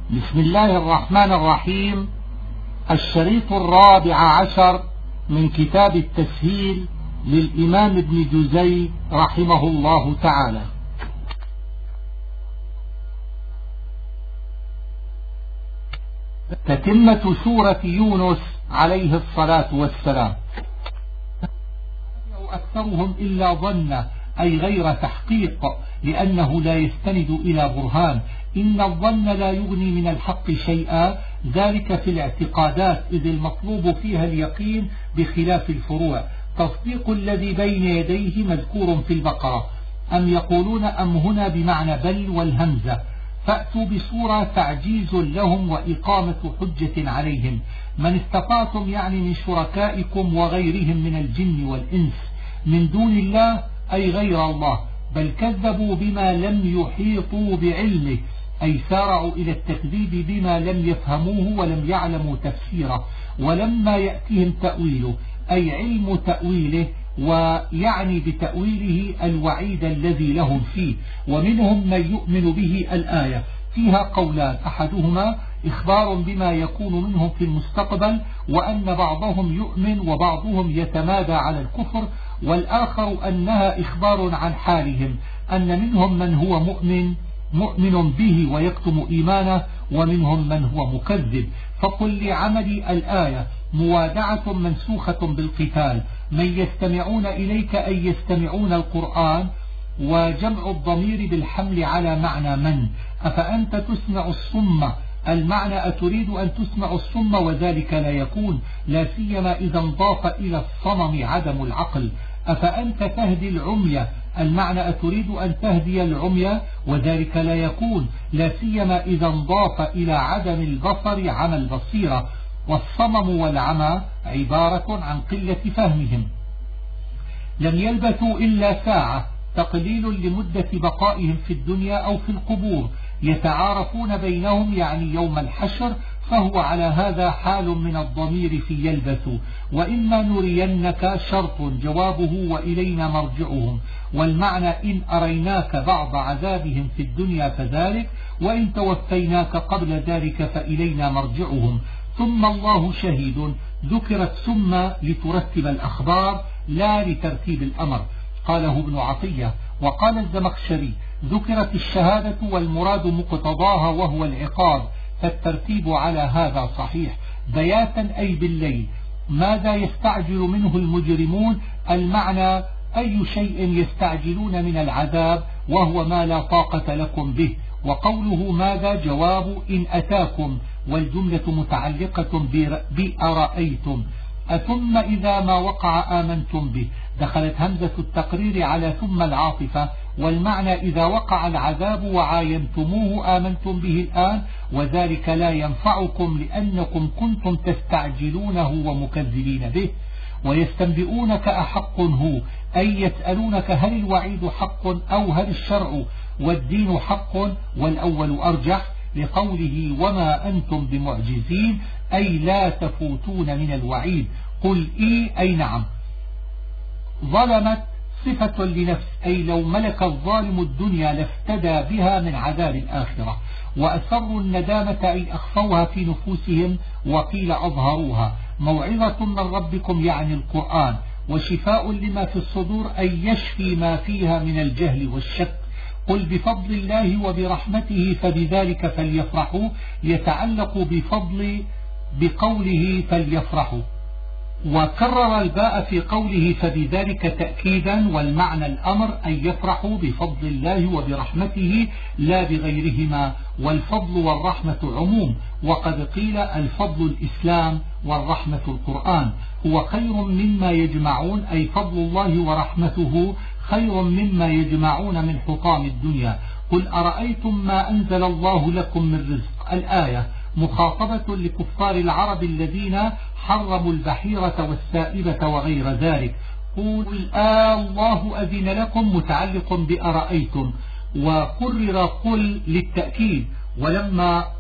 بسم الله الرحمن الرحيم. الشريط 14 من كتاب التسهيل للإمام ابن جزي رحمه الله تعالى. تتمة سورة يونس عليه الصلاة والسلام. أكثرهم إلا ظن، أي غير تحقيق، لأنه لا يستند إلى برهان. إن الظن لا يغني من الحق شيئا، ذلك في الاعتقادات، إذ المطلوب فيها اليقين بخلاف الفروع. تصديق الذي بين يديه مذكور في البقرة. أم يقولون أم هنا بمعنى بل والهمزة. فأتوا بصورة تعجيز لهم وإقامة حجة عليهم. من استطعتم يعني من شركائكم وغيرهم من الجن والإنس من دون الله، أي غير الله، بل كذبوا بما لم يحيطوا بعلمه، أي سارعوا إلى التكذيب بما لم يفهموه ولم يعلموا تفسيره ولما يأتيهم تأويله، أي علم تأويله، ويعني بتأويله الوعيد الذي لهم فيه. ومنهم من يؤمن به. الآية فيها قولان، أحدهما إخبار بما يكون منهم في المستقبل، وأن بعضهم يؤمن وبعضهم يتمادى على الكفر، والآخر أنها إخبار عن حالهم، أن منهم من هو مؤمن به ويكتم إيمانه، ومنهم من هو مكذب. فقل لعمل الآية موادعة منسوخة بالقتال. من يستمعون إليك أي يستمعون القرآن، وجمع الضمير بالحمل على معنى من. أفأنت تسمع الصم، المعنى أتريد أن تسمع الصم، وذلك لا يكون، لا سيما إذا انضاف إلى الصمم عدم العقل. أفأنت تهدي العمي، المعنى أتريد أن تهدي العمي، وذلك لا يكون، لا سيما إذا انضاف إلى عدم البصر عمى البصيرة. والصمم والعمى عبارة عن قلة فهمهم. لم يلبثوا إلا ساعة، تقليل لمدة بقائهم في الدنيا أو في القبور. يتعارفون بينهم يعني يوم الحشر، فهو على هذا حال من الضمير في يلبثوا. وإما نرينك شرط جوابه وإلينا مرجعهم، والمعنى إن أريناك بعض عذابهم في الدنيا فذلك، وإن توفيناك قبل ذلك فإلينا مرجعهم. ثم الله شهيد، ذكرت ثم لترتب الأخبار لا لترتيب الأمر، قاله ابن عطية. وقال الزمخشري ذكرت الشهادة والمراد مقتضاها وهو العقاب، فالترتيب على هذا صحيح. بياتا أي بالليل. ماذا يستعجل منه المجرمون، المعنى أي شيء يستعجلون من العذاب، وهو ما لا طاقة لكم به. وقوله ماذا جواب إن أتاكم، والجملة متعلقة بأرأيتم. أثم إذا ما وقع آمنتم به، دخلت همزة التقرير على ثم العاطفة، والمعنى إذا وقع العذاب وعاينتموه آمنتم به الآن، وذلك لا ينفعكم لأنكم كنتم تستعجلونه ومكذبين به. ويستنبئونك أحق هو، أي يسألونك هل الوعيد حق أو هل الشرع والدين حق، والأول أرجح لقوله وما أنتم بمعجزين، أي لا تفوتون من الوعيد. قل أي نعم. ظلمت صفة لنفس، أي لو ملك الظالم الدنيا لافتدى بها من عذاب الآخرة. وأسروا الندامة أي أخفوها في نفوسهم، وقيل أظهروها. موعظة من ربكم يعني القرآن، وشفاء لما في الصدور، أي يشفي ما فيها من الجهل والشك. قل بفضل الله وبرحمته فبذلك فليفرحوا، يتعلق بفضل بقوله فليفرحوا. وكرر الباء في قوله فبذلك تأكيدا، والمعنى الأمر أن يفرحوا بفضل الله وبرحمته لا بغيرهما، والفضل والرحمة عموم. وقد قيل الفضل الإسلام والرحمة القرآن. هو خير مما يجمعون، أي فضل الله ورحمته خير مما يجمعون من حطام الدنيا. قل أرأيتم ما أنزل الله لكم من رزق. الآية مخاطبة لكفار العرب الذين حرموا البحيرة والسائبة وغير ذلك. قل الله أذن لكم متعلق بأرأيتم، وقرر قل للتأكيد. ولما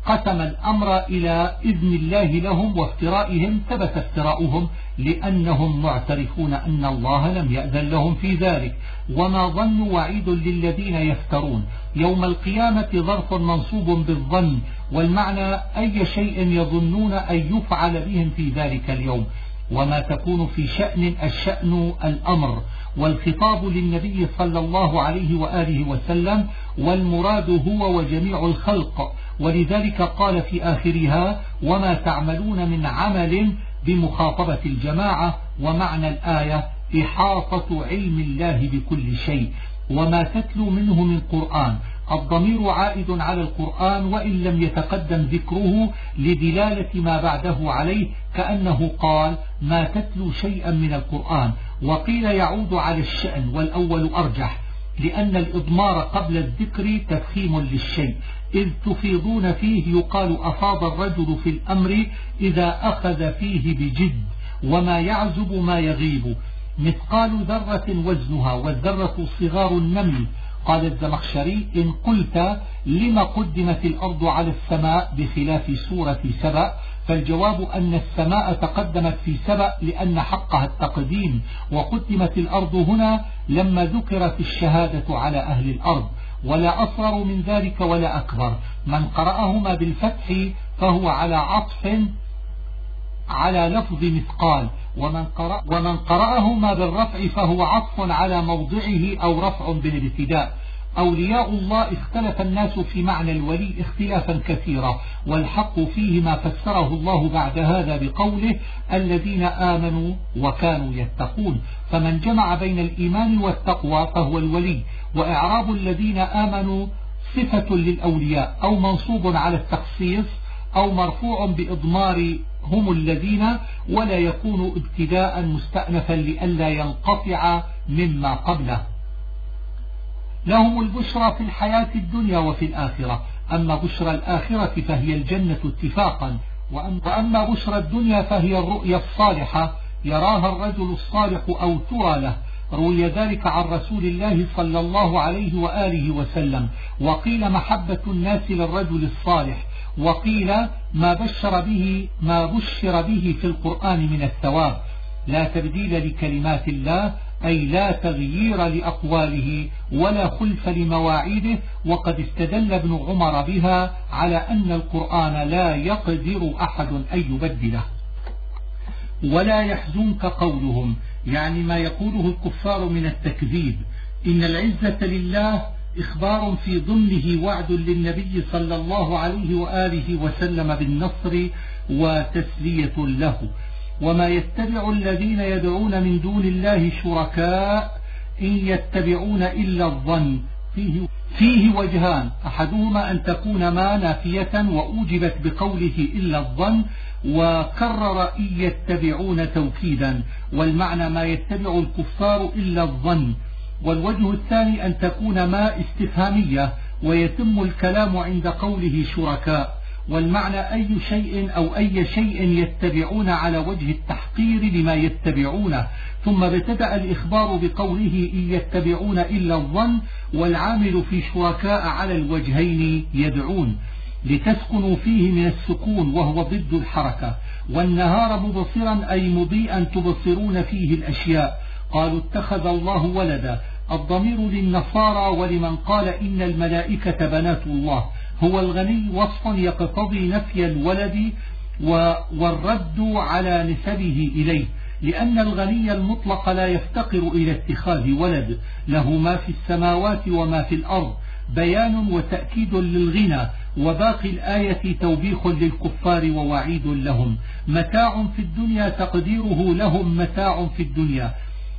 قسم الأمر إلى إذن الله لهم وافترائهم، ثبت افتراؤهم لأنهم معترفون أن الله لم يأذن لهم في ذلك. وما ظن وعيد للذين يفترون. يوم القيامة ظرف منصوب بالظن، والمعنى أي شيء يظنون أن يفعل بهم في ذلك اليوم. وما تكون في شأن الشأن الأمر، والخطاب للنبي صلى الله عليه وآله وسلم، والمراد هو وجميع الخلق. ولذلك قال في آخرها: وما تعملون من عمل بمخاطبة الجماعة. ومعنى الآية إحاطة علم الله بكل شيء. وما تتلو منه من قرآن، الضمير عائد على القرآن وإن لم يتقدم ذكره لدلالة ما بعده عليه، كأنه قال: ما تتلو شيئا من القرآن. وقيل يعود على الشأن، والأول أرجح، لأن الإضمار قبل الذكر تفخيم للشيء، إذ تفيضون فيه يقال أفاض الرجل في الأمر إذا أخذ فيه بجد. وما يعزب ما يغيب، مثقال ذرة وزنها، والذرة صغار النمل. قال الزمخشري: إن قلت لما قدمت الأرض على السماء بخلاف سورة سبأ، فالجواب أن السماء تقدمت في سبأ لأن حقها التقديم، وقدمت الأرض هنا لما ذكرت الشهادة على أهل الأرض. ولا أصغر من ذلك ولا أكبر. من قرأهما بالفتح فهو على عطف على لفظ مثقال، ومن قرأهما بالرفع فهو عطف على موضعه أو رفع بالابتداء. أولياء الله اختلف الناس في معنى الولي اختلافا كثيرا، والحق فيه ما فسره الله بعد هذا بقوله: الذين آمنوا وكانوا يتقون. فمن جمع بين الإيمان والتقوى فهو الولي. وإعراب الذين آمنوا صفة للأولياء، أو منصوب على التخصيص، أو مرفوع بإضمار هم الذين، ولا يكون ابتداء مستأنفا لئلا ينقطع مما قبله. لهم البشرى في الحياة الدنيا وفي الآخرة. أما بشرى الآخرة فهي الجنة اتفاقا، وأما بشرى الدنيا فهي الرؤيا الصالحة يراها الرجل الصالح أو ترى له. روي ذلك عن رسول الله صلى الله عليه وآله وسلم. وقيل محبة الناس للرجل الصالح، وقيل ما بشر به في القرآن من الثواب. لا تبديل لكلمات الله، أي لا تغيير لأقواله ولا خلف لمواعيده. وقد استدل ابن عمر بها على أن القرآن لا يقدر أحد أن يبدله. ولا يحزنك قولهم، يعني ما يقوله الكفار من التكذيب. إن العزة لله إخبار في ضمنه وعد للنبي صلى الله عليه وآله وسلم بالنصر وتسلية له. وما يتبع الذين يدعون من دون الله شركاء إن يتبعون إلا الظن. فيه وجهان، أحدهما أن تكون ما نافية وأوجبت بقوله إلا الظن، وكرر إن يتبعون توكيدا، والمعنى ما يتبع الكفار إلا الظن. والوجه الثاني أن تكون ما استفهامية ويتم الكلام عند قوله شركاء، والمعنى أي شيء أو أي شيء يتبعون على وجه التحقير لما يتبعونه. ثم ابتدأ الإخبار بقوله إن يتبعون إلا الظن، والعامل في شركاء على الوجهين يدعون، لتسكنوا فيه من السكون وهو ضد الحركة. والنهار مبصرا أي مضيئا تبصرون فيه الأشياء. قالوا اتخذ الله ولدا، الضمير للنصارى ولمن قال إن الملائكة بنات الله. هو الغني وصف يقتضي نفي الولد والرد على نسبه إليه، لأن الغني المطلق لا يفتقر إلى اتخاذ ولد، له ما في السماوات وما في الأرض، بيان وتأكيد للغنى. وباقي الآية توبيخ للكفار ووعيد لهم. متاع في الدنيا تقديره لهم متاع في الدنيا.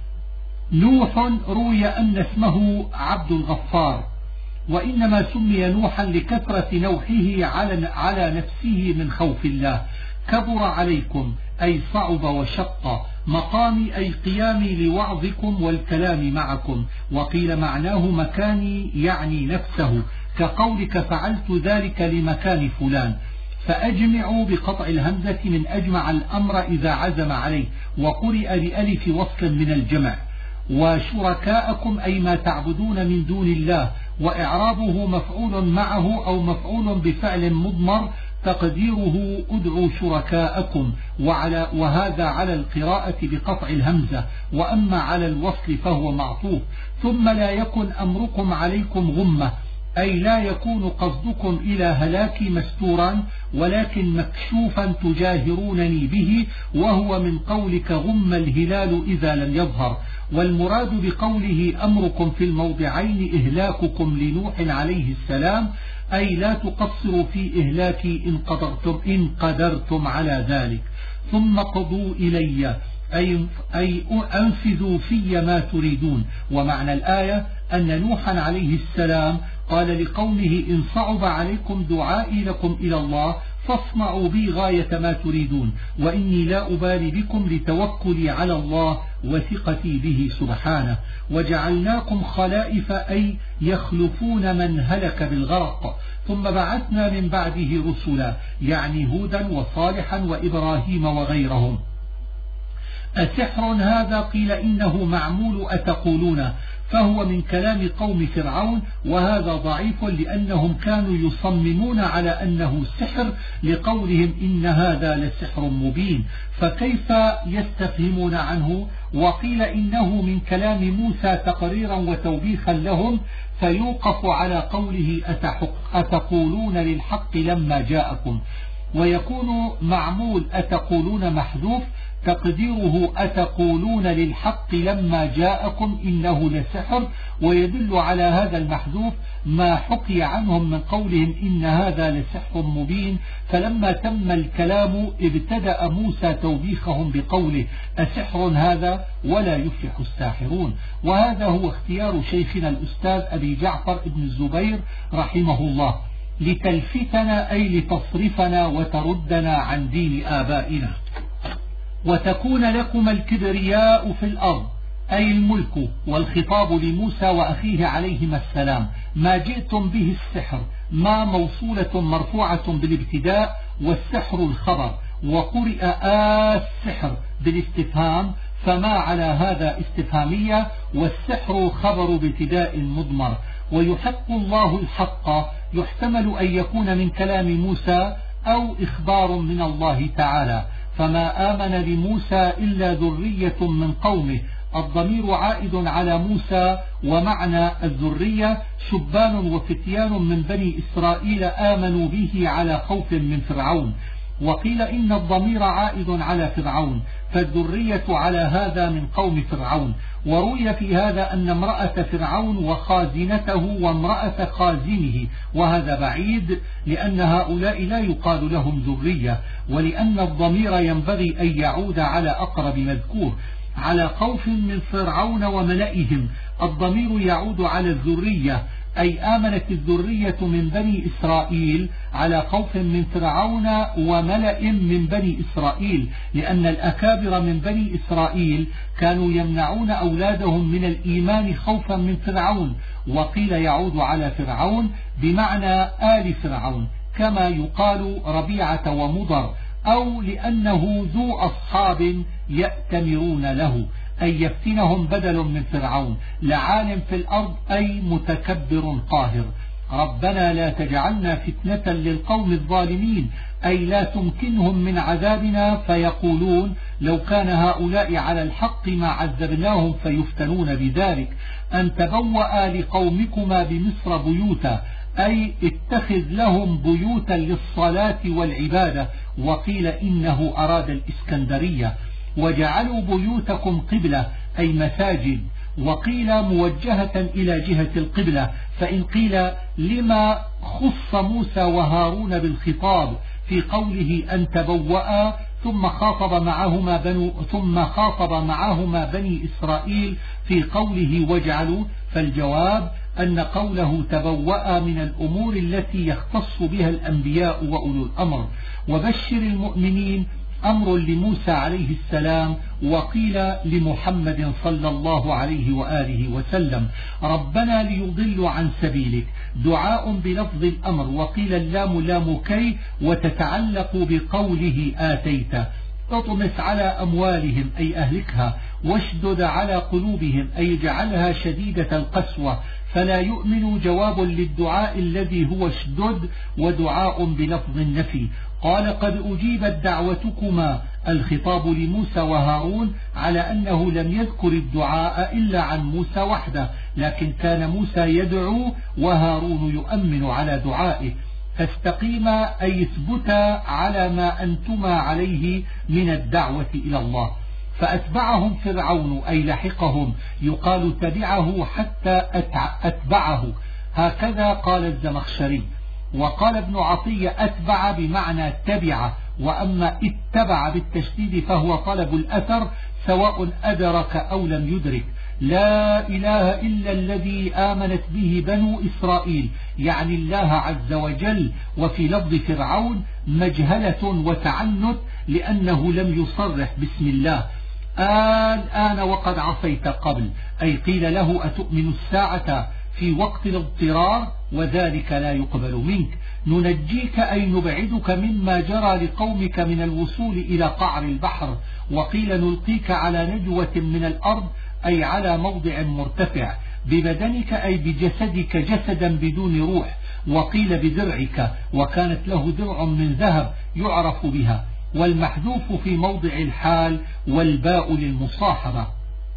نوح روي أن اسمه عبد الغفار، وإنما سمي نوحا لكثرة نوحه على نفسه من خوف الله. كبر عليكم أي صعب وشق، مقامي أي قيامي لوعظكم والكلام معكم. وقيل معناه مكاني يعني نفسه، كقولك فعلت ذلك لمكان فلان. فأجمعوا بقطع الهمزة من أجمع الأمر إذا عزم عليه، وقرئ بألف وصل من الجمع. وشركاءكم أي ما تعبدون من دون الله، وإعرابه مفعول معه أو مفعول بفعل مضمر تقديره ادعوا شركاءكم، وهذا على القراءة بقطع الهمزة، وأما على الوصل فهو معطوف. ثم لا يكن أمركم عليكم غمة، أي لا يكون قصدكم إلى هلاكي مستورا ولكن مكشوفا تجاهرونني به، وهو من قولك غم الهلال إذا لم يظهر. والمراد بقوله أمركم في الموضعين إهلاككم لنوح عليه السلام، أي لا تقصروا في إهلاكي إن قدرتم على ذلك. ثم قضوا إلي، أي أنفذوا في ما تريدون. ومعنى الآية أن نوحا عليه السلام قال لقومه إن صعب عليكم دعائي لكم إلى الله فاصنعوا بي غاية ما تريدون، وإني لا أبالي بكم لتوكلي على الله وثقتي به سبحانه. وجعلناكم خلائف، أي يخلفون من هلك بالغرق. ثم بعثنا من بعده رسلا، يعني هودا وصالحا وإبراهيم وغيرهم. أسحر هذا؟ قيل إنه معمول أتقولون، فهو من كلام قوم فرعون، وهذا ضعيف لأنهم كانوا يصممون على أنه سحر لقولهم إن هذا لسحر مبين، فكيف يستفهمون عنه؟ وقيل إنه من كلام موسى تقريرا وتوبيخا لهم، فيوقف على قوله أتقولون للحق لما جاءكم. ويكون معمول أتقولون محذوف، تقديره أتقولون للحق لما جاءكم إنه لسحر، ويدل على هذا المحذوف ما حكي عنهم من قولهم إن هذا لسحر مبين. فلما تم الكلام ابتدأ موسى توبيخهم بقوله أسحر هذا ولا يفلح الساحرون. وهذا هو اختيار شيخنا الأستاذ أبي جعفر ابن الزبير رحمه الله، لتلفتنا أي لتصرفنا وتردنا عن دين آبائنا. وتكون لكم الكبرياء في الأرض، أي الملك. والخطاب لموسى وأخيه عليهما السلام. ما جئتم به السحر، ما موصولة مرفوعة بالابتداء، والسحر الخبر، وقرئ السحر بالاستفهام، فما على هذا استفهامية، والسحر خبر بابتداء مضمر. ويحق الله الحق، يحتمل أن يكون من كلام موسى أو إخبار من الله تعالى. فما آمن لموسى إلا ذرية من قومه، الضمير عائد على موسى، ومعنى الذرية شبان وفتيان من بني إسرائيل آمنوا به على خوف من فرعون. وقيل إن الضمير عائد على فرعون، فالذرية على هذا من قوم فرعون. وروي في هذا أن امرأة فرعون وخازنته وامرأة خازنه، وهذا بعيد لأن هؤلاء لا يقال لهم ذرية، ولأن الضمير ينبغي أن يعود على أقرب مذكور. على خوف من فرعون وملئهم، الضمير يعود على الذرية، أي آمنت الذرية من بني إسرائيل على خوف من فرعون وملئ من بني إسرائيل، لأن الأكابر من بني إسرائيل كانوا يمنعون أولادهم من الإيمان خوفا من فرعون. وقيل يعود على فرعون بمعنى آل فرعون، كما يقال ربيعة ومضر، أو لأنه ذو أصحاب يأتمرون له، أي يفتنهم بدل من فرعون. لعالم في الأرض، أي متكبر قاهر. ربنا لا تجعلنا فتنة للقوم الظالمين، أي لا تمكنهم من عذابنا فيقولون لو كان هؤلاء على الحق ما عذبناهم فيفتنون بذلك. أن تبوأ لقومكما بمصر بيوتا، أي اتخذ لهم بيوتا للصلاة والعبادة. وقيل إنه أراد الإسكندرية. وجعلوا بيوتكم قبلة، أي مساجد. وقيل موجهة إلى جهة القبلة. فإن قيل لما خص موسى وهارون بالخطاب في قوله أن تبوأ ثم خاطب معهما بني إسرائيل في قوله وجعلوا، فالجواب أن قوله تبوأ من الأمور التي يختص بها الأنبياء وأولو الأمر. وبشر المؤمنين أمر لموسى عليه السلام، وقيل لمحمد صلى الله عليه وآله وسلم. ربنا ليضلوا عن سبيلك، دعاء بلفظ الأمر. وقيل اللام لام كي، وتتعلق بقوله آتيت. تطمس على أموالهم، أي أهلكها. واشدد على قلوبهم أي جعلها شديدة القسوة فلا يؤمنوا جواب للدعاء الذي هو اشدد ودعاء بلفظ النفي. قال قد أجيبت دعوتكما الخطاب لموسى وهارون على أنه لم يذكر الدعاء إلا عن موسى وحده، لكن كان موسى يدعو وهارون يؤمن على دعائه. فاستقيما أي اثبتا على ما أنتما عليه من الدعوة إلى الله. فأتبعهم فرعون أي لحقهم، يقال تبعه حتى أتبعه، هكذا قال الزمخشري. وقال ابن عطية أتبع بمعنى تبع، وأما اتبع بالتشديد فهو طلب الأثر سواء أدرك أو لم يدرك. لا إله إلا الذي آمنت به بنو إسرائيل، يعني الله عز وجل. وفي لفظ فرعون مجهلة وتعنت لأنه لم يصرح بسم الله. الآن وقد عصيت قبل، أي قيل له أتؤمن الساعة في وقت الاضطرار وذلك لا يقبل منك. ننجيك أي نبعدك مما جرى لقومك من الوصول إلى قعر البحر. وقيل نلقيك على نجوة من الأرض أي على موضع مرتفع، ببدنك أي بجسدك جسدا بدون روح. وقيل بدرعك، وكانت له درع من ذهب يعرف بها، والمحذوف في موضع الحال والباء للمصاحبة.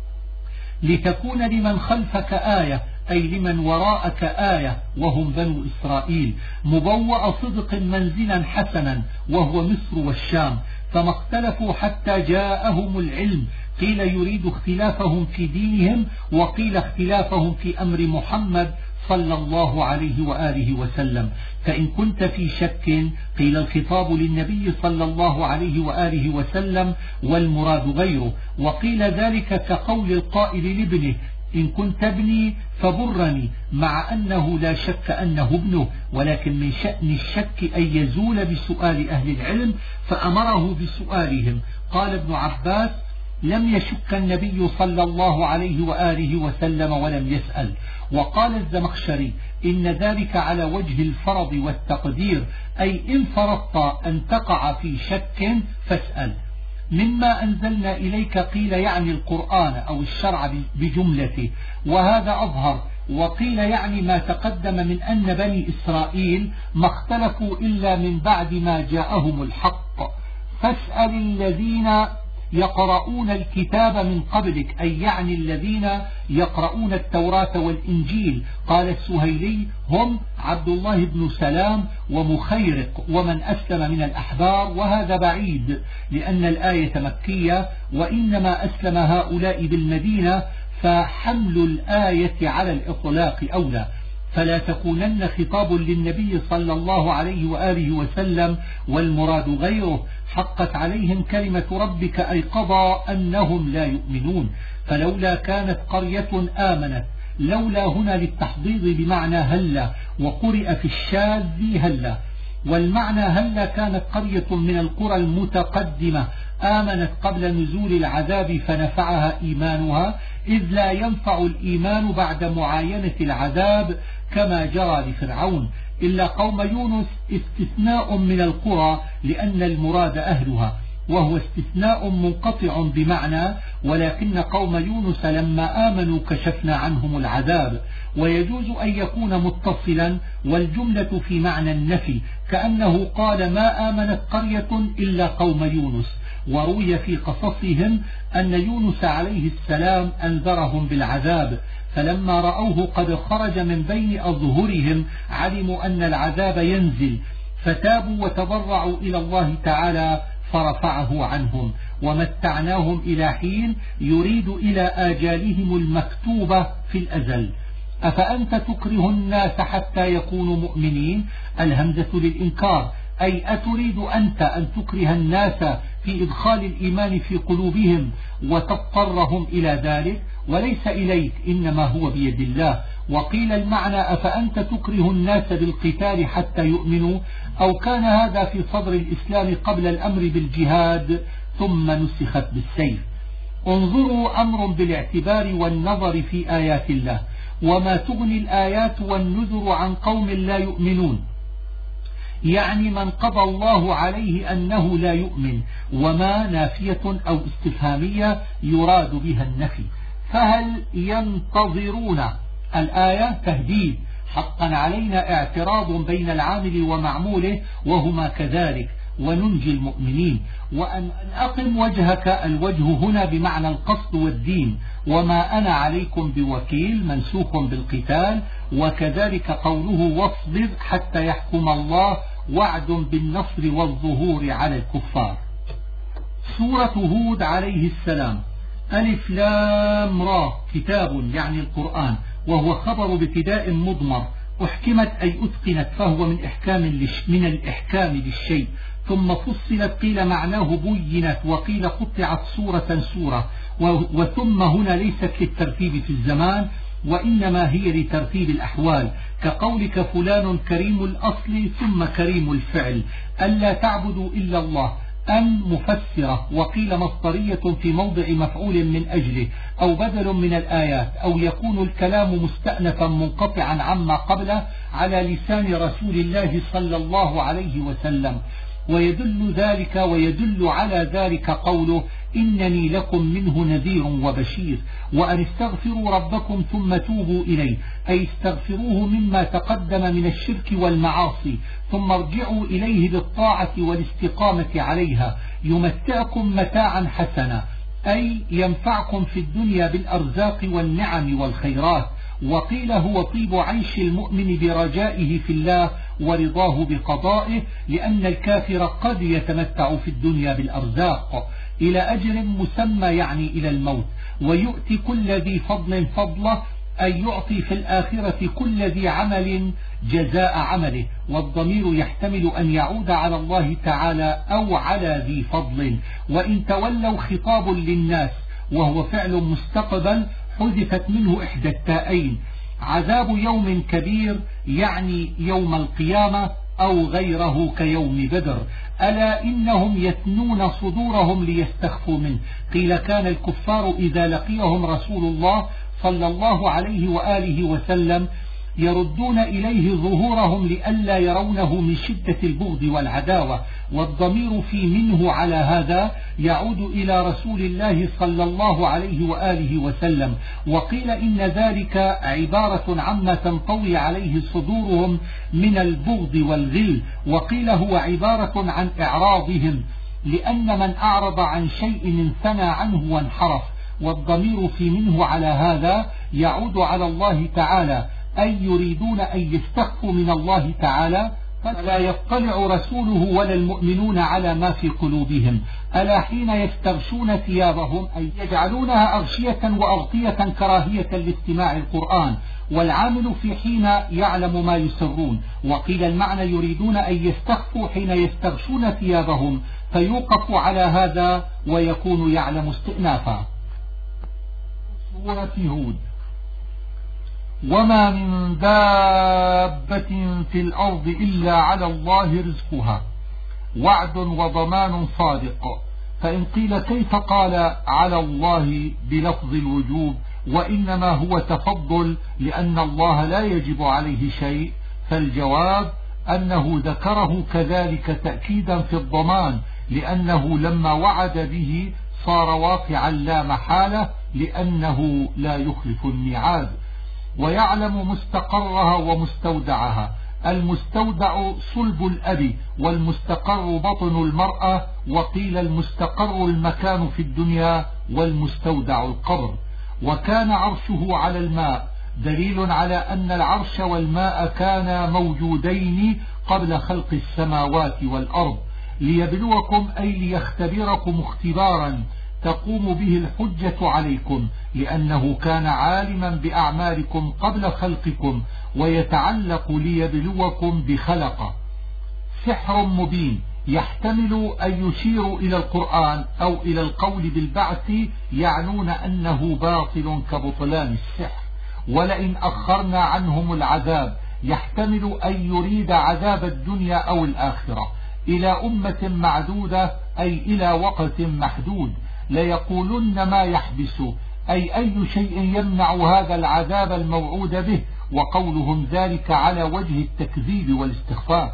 لتكون لمن خلفك آية أي لمن وراءك آية وهم بنو إسرائيل. مبوأ صدق منزلا حسنا وهو مصر والشام، فما اختلفوا حتى جاءهم العلم. قيل يريد اختلافهم في دينهم، وقيل اختلافهم في أمر محمد صلى الله عليه وآله وسلم. فإن كنت في شك قيل الخطاب للنبي صلى الله عليه وآله وسلم والمراد غيره. وقيل ذلك كقول القائل لابنه إن كنت ابني فبرني، مع أنه لا شك أنه ابنه، ولكن من شأن الشك أن يزول بسؤال أهل العلم فأمره بسؤالهم. قال ابن عباس لم يشك النبي صلى الله عليه وآله وسلم ولم يسأل. وقال الزمخشري إن ذلك على وجه الفرض والتقدير، أي إن فرضت أن تقع في شك فاسأل. مما أنزلنا إليك قيل يعني القرآن أو الشرع بجملته، وهذا أظهر. وقيل يعني ما تقدم من أن بني إسرائيل ما اختلفوا إلا من بعد ما جاءهم الحق. فاسأل الذين يقرؤون الكتاب من قبلك، أي يعني الذين يقرؤون التوراة والإنجيل. قال السهيلي هم عبد الله بن سلام ومخيرق ومن أسلم من الأحبار، وهذا بعيد لأن الآية مكية، وإنما أسلم هؤلاء بالمدينة، فحمل الآية على الإطلاق أولى. فلا تكونن خطاب للنبي صلى الله عليه وآله وسلم والمراد غيره. حقت عليهم كلمة ربك أي قضى أنهم لا يؤمنون. فلولا كانت قرية آمنت، لولا هنا للتحضيض بمعنى هلا، وقرئ في الشاذ هلا. والمعنى هلا كانت قرية من القرى المتقدمة آمنت قبل نزول العذاب فنفعها إيمانها، إذ لا ينفع الإيمان بعد معاينة العذاب كما جرى لفرعون. إلا قوم يونس استثناء من القرى لأن المراد أهلها، وهو استثناء منقطع بمعنى ولكن قوم يونس لما آمنوا كشفنا عنهم العذاب. ويجوز أن يكون متصلا والجملة في معنى النفي، كأنه قال ما آمنت قرية إلا قوم يونس. وروي في قصصهم أن يونس عليه السلام أنذرهم بالعذاب، فلما رأوه قد خرج من بين أظهرهم علموا أن العذاب ينزل، فتابوا وتضرعوا إلى الله تعالى فرفعه عنهم. ومتعناهم إلى حين يريد إلى آجالهم المكتوبة في الأزل. أفأنت تكره الناس حتى يكونوا مؤمنين؟ الهمزة للإنكار، أي أتريد أنت أن تكره الناس في إدخال الإيمان في قلوبهم وتضطرهم إلى ذلك؟ وليس إليك، إنما هو بيد الله. وقيل المعنى أفأنت تكره الناس بالقتال حتى يؤمنوا، أو كان هذا في صدر الإسلام قبل الأمر بالجهاد ثم نسخت بالسيف. انظروا أمر بالاعتبار والنظر في آيات الله، وما تغني الآيات والنذر عن قوم لا يؤمنون. يعني من قضى الله عليه أنه لا يؤمن، وما نافية أو استفهامية يراد بها النفي. فهل ينتظرون الآية تهديد، حقا علينا اعتراض بين العامل ومعموله وهما كذلك، وننجي المؤمنين. وأن أقم وجهك، الوجه هنا بمعنى القصد والدين، وما أنا عليكم بوكيل منسوخ بالقتال. وكذلك قوله واصبر حتى يحكم الله، وعد بالنصر والظهور على الكفار. سورة هود عليه السلام. ألف لام را، كتاب يعني القرآن، وهو خبر ابتداء مضمر، أحكمت أي أتقنت، فهو من الإحكام للشيء، ثم فصلت قيل معناه بينت، وقيل قطعت سورة سورة. وثم هنا ليست للترتيب في الزمان، وإنما هي لترتيب الأحوال، كقولك فلان كريم الأصل ثم كريم الفعل. ألا تعبدوا إلا الله، أن مفسرة، وقيل مصدرية في موضع مفعول من أجله، أو بدل من الآيات، أو يكون الكلام مستأنفا منقطعا عما قبله على لسان رسول الله صلى الله عليه وسلم. ويدل على ذلك قوله إنني لكم منه نذير وبشير. وأن استغفروا ربكم ثم توبوا إليه، أي استغفروه مما تقدم من الشرك والمعاصي، ثم ارجعوا إليه بالطاعة والاستقامة عليها، يمتعكم متاعا حسنا، أي ينفعكم في الدنيا بالأرزاق والنعم والخيرات. وقيل هو طيب عيش المؤمن برجائه في الله ورضاه بقضائه، لأن الكافر قد يتمتع في الدنيا بالأرزاق إلى أجر مسمى، يعني إلى الموت. ويؤتي كل ذي فضل فضله، أي يعطي في الآخرة كل ذي عمل جزاء عمله، والضمير يحتمل أن يعود على الله تعالى أو على ذي فضل. وإن تولوا خطاب للناس، وهو فعل مستقبل حذفت منه إحدى التاءين. عذاب يوم كبير يعني يوم القيامة أو غيره كيوم بدر. ألا إنهم يثنون صدورهم ليستخفوا منه. قيل كان الكفار إذا لقيهم رسول الله صلى الله عليه وآله وسلم يردون إليه ظهورهم لئلا يرونه من شدة البغض والعداوة، والضمير في منه على هذا يعود إلى رسول الله صلى الله عليه وآله وسلم. وقيل إن ذلك عبارة عما تنطوي عليه صدورهم من البغض والغل، وقيل هو عبارة عن إعراضهم، لأن من أعرض عن شيء انثنى عنه وانحرف. والضمير في منه على هذا يعود على الله تعالى، أي يريدون أن يستخفوا من الله تعالى، فلا يطلع رسوله ولا المؤمنون على ما في قلوبهم. ألا حين يستغشون ثيابهم، أي يجعلونها أغشية وأغطية كراهية لاستماع القرآن، والعامل في حين يعلم ما يسرون. وقيل المعنى يريدون أن يستخفوا حين يستغشون ثيابهم، فيوقف على هذا ويكون يعلم استئنافا. سورة هود. وما من دابة في الأرض إلا على الله رزقها، وعد وضمان صادق. فإن قيل كيف قال على الله بلفظ الوجوب، وإنما هو تفضل لأن الله لا يجب عليه شيء، فالجواب أنه ذكره كذلك تأكيدا في الضمان، لأنه لما وعد به صار واقعا لا محالة، لأنه لا يخلف الميعاد. ويعلم مستقرها ومستودعها. المستودع صلب الأب، والمستقر بطن المرأة، وقيل المستقر المكان في الدنيا، والمستودع القبر. وكان عرشه على الماء، دليل على أن العرش والماء كانا موجودين قبل خلق السماوات والأرض، ليبلوكم أي ليختبركم اختبارا تقوم به الحجة عليكم، لأنه كان عالما بأعمالكم قبل خلقكم، ويتعلق ليبلوكم بخلقه. سحر مبين يحتمل أن يشير إلى القرآن أو إلى القول بالبعث، يعنون أنه باطل كبطلان السحر. ولئن أخرنا عنهم العذاب يحتمل أن يريد عذاب الدنيا أو الآخرة إلى أمة معدودة، أي إلى وقت محدود، ليقولن ما يحبس، أي شيء يمنع هذا العذاب الموعود به. وقولهم ذلك على وجه التكذيب والاستخفاف.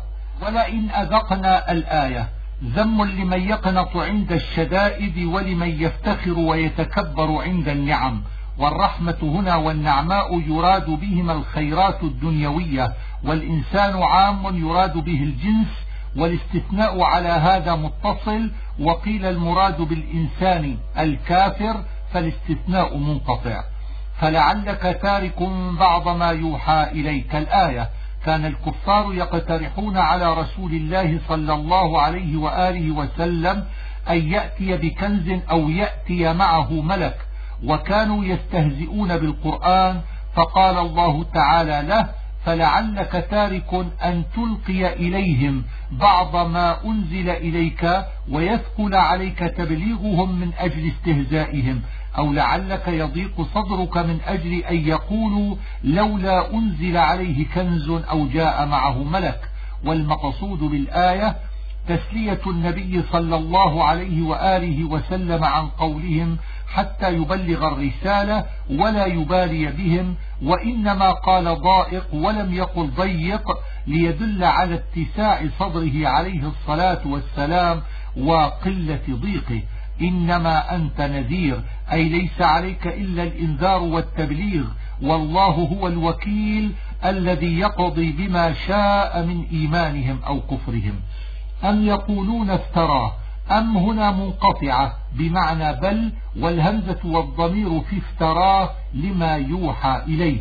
ولئن أذقنا الآية ذم لمن يقنط عند الشدائد ولمن يفتخر ويتكبر عند النعم. والرحمة هنا والنعماء يراد بهما الخيرات الدنيوية، والإنسان عام يراد به الجنس، والاستثناء على هذا متصل، وقيل المراد بالإنسان الكافر فالاستثناء منقطع. فلعلك تارك بعض ما يوحى إليك الآية. كان الكفار يقترحون على رسول الله صلى الله عليه وآله وسلم أن يأتي بكنز أو يأتي معه ملك، وكانوا يستهزئون بالقرآن، فقال الله تعالى له: فلعلك تارك أن تلقي إليهم بعض ما أنزل إليك ويثقل عليك تبليغهم من أجل استهزائهم، أو لعلك يضيق صدرك من أجل أن يقولوا لولا أنزل عليه كنز أو جاء معه ملك. والمقصود بالآية تسلية النبي صلى الله عليه وآله وسلم عن قولهم حتى يبلغ الرسالة ولا يبالي بهم، وإنما قال ضائق ولم يقل ضيق ليدل على اتساع صدره عليه الصلاة والسلام وقلة ضيقه. إنما أنت نذير، أي ليس عليك إلا الإنذار والتبليغ، والله هو الوكيل الذي يقضي بما شاء من إيمانهم أو كفرهم. أم يقولون افتراه، أم هنا منقطعة بمعنى بل، والهمزة والضمير في افتراه لما يوحى إليه.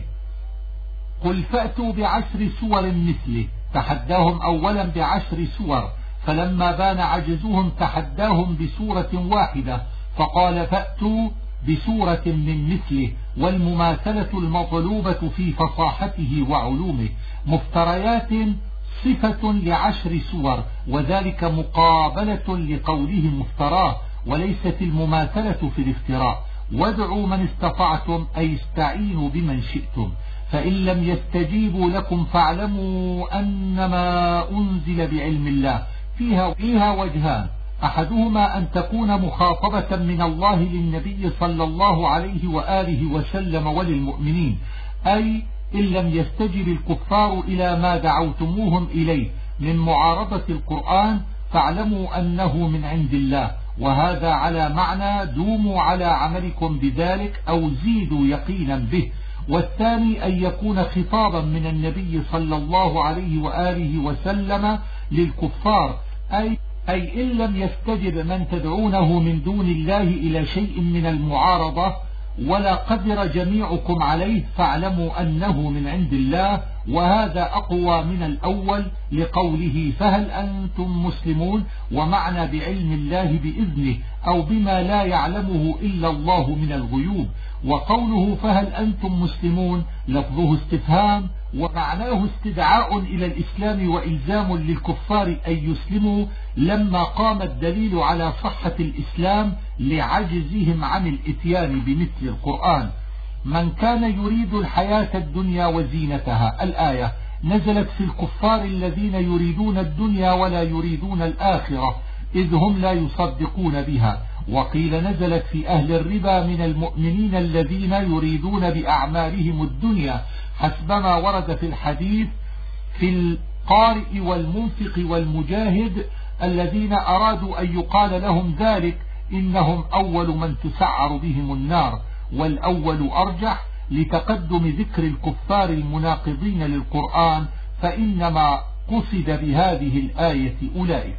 قل فأتوا بعشر سور مثله، تحداهم أولا بعشر سور، فلما بان عجزهم تحداهم بسورة واحدة، فقال فأتوا بسورة من مثله، والمماثلة المطلوبة في فصاحته وعلومه. مفتريات صفة ل10 سور، وذلك مقابلة لقوله مفتراه، وليست المماثلة في الافتراء. وادعوا من استطعتم أي استعينوا بمن شئتم، فإن لم يستجيبوا لكم فاعلموا أنما أنزل بعلم الله. فيها وجهان، أحدهما أن تكون مخاطبة من الله للنبي صلى الله عليه وآله وسلم وللمؤمنين، أي إن لم يستجب الكفار إلى ما دعوتموهم إليه من معارضة القرآن فاعلموا أنه من عند الله، وهذا على معنى دوموا على عملكم بذلك أو زيدوا يقينا به. والثاني أن يكون خطابا من النبي صلى الله عليه وآله وسلم للكفار، أي إن لم يستجب من تدعونه من دون الله إلى شيء من المعارضة ولا قدر جميعكم عليه فاعلموا أنه من عند الله، وهذا أقوى من الأول لقوله فهل أنتم مسلمون، ومعنى بعلم الله بإذنه أو بما لا يعلمه إلا الله من الغيوب. وقوله فهل أنتم مسلمون لفظه استفهام، ومعناه استدعاء إلى الإسلام وإلزام للكفار أن يسلموا لما قام الدليل على صحة الإسلام لعجزهم عن الإتيان بمثل القرآن. من كان يريد الحياة الدنيا وزينتها، الآية نزلت في الكفار الذين يريدون الدنيا ولا يريدون الآخرة إذ هم لا يصدقون بها. وقيل نزلت في أهل الربا من المؤمنين الذين يريدون بأعمالهم الدنيا، حسبما ورد في الحديث في القارئ والمنفق والمجاهد الذين أرادوا أن يقال لهم ذلك إنهم أول من تسعر بهم النار. والأول أرجح لتقدم ذكر الكفار المناقضين للقرآن، فإنما قصد بهذه الآية أولئك.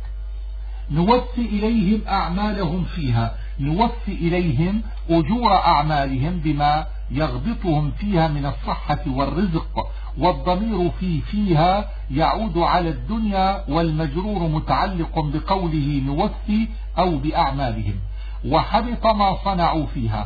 نوفي إليهم أعمالهم فيها، نوفي إليهم أجور أعمالهم بما يغبطهم فيها من الصحة والرزق، والضمير فيها يعود على الدنيا، والمجرور متعلق بقوله نوفي أو بأعمالهم. وحبط ما صنعوا فيها،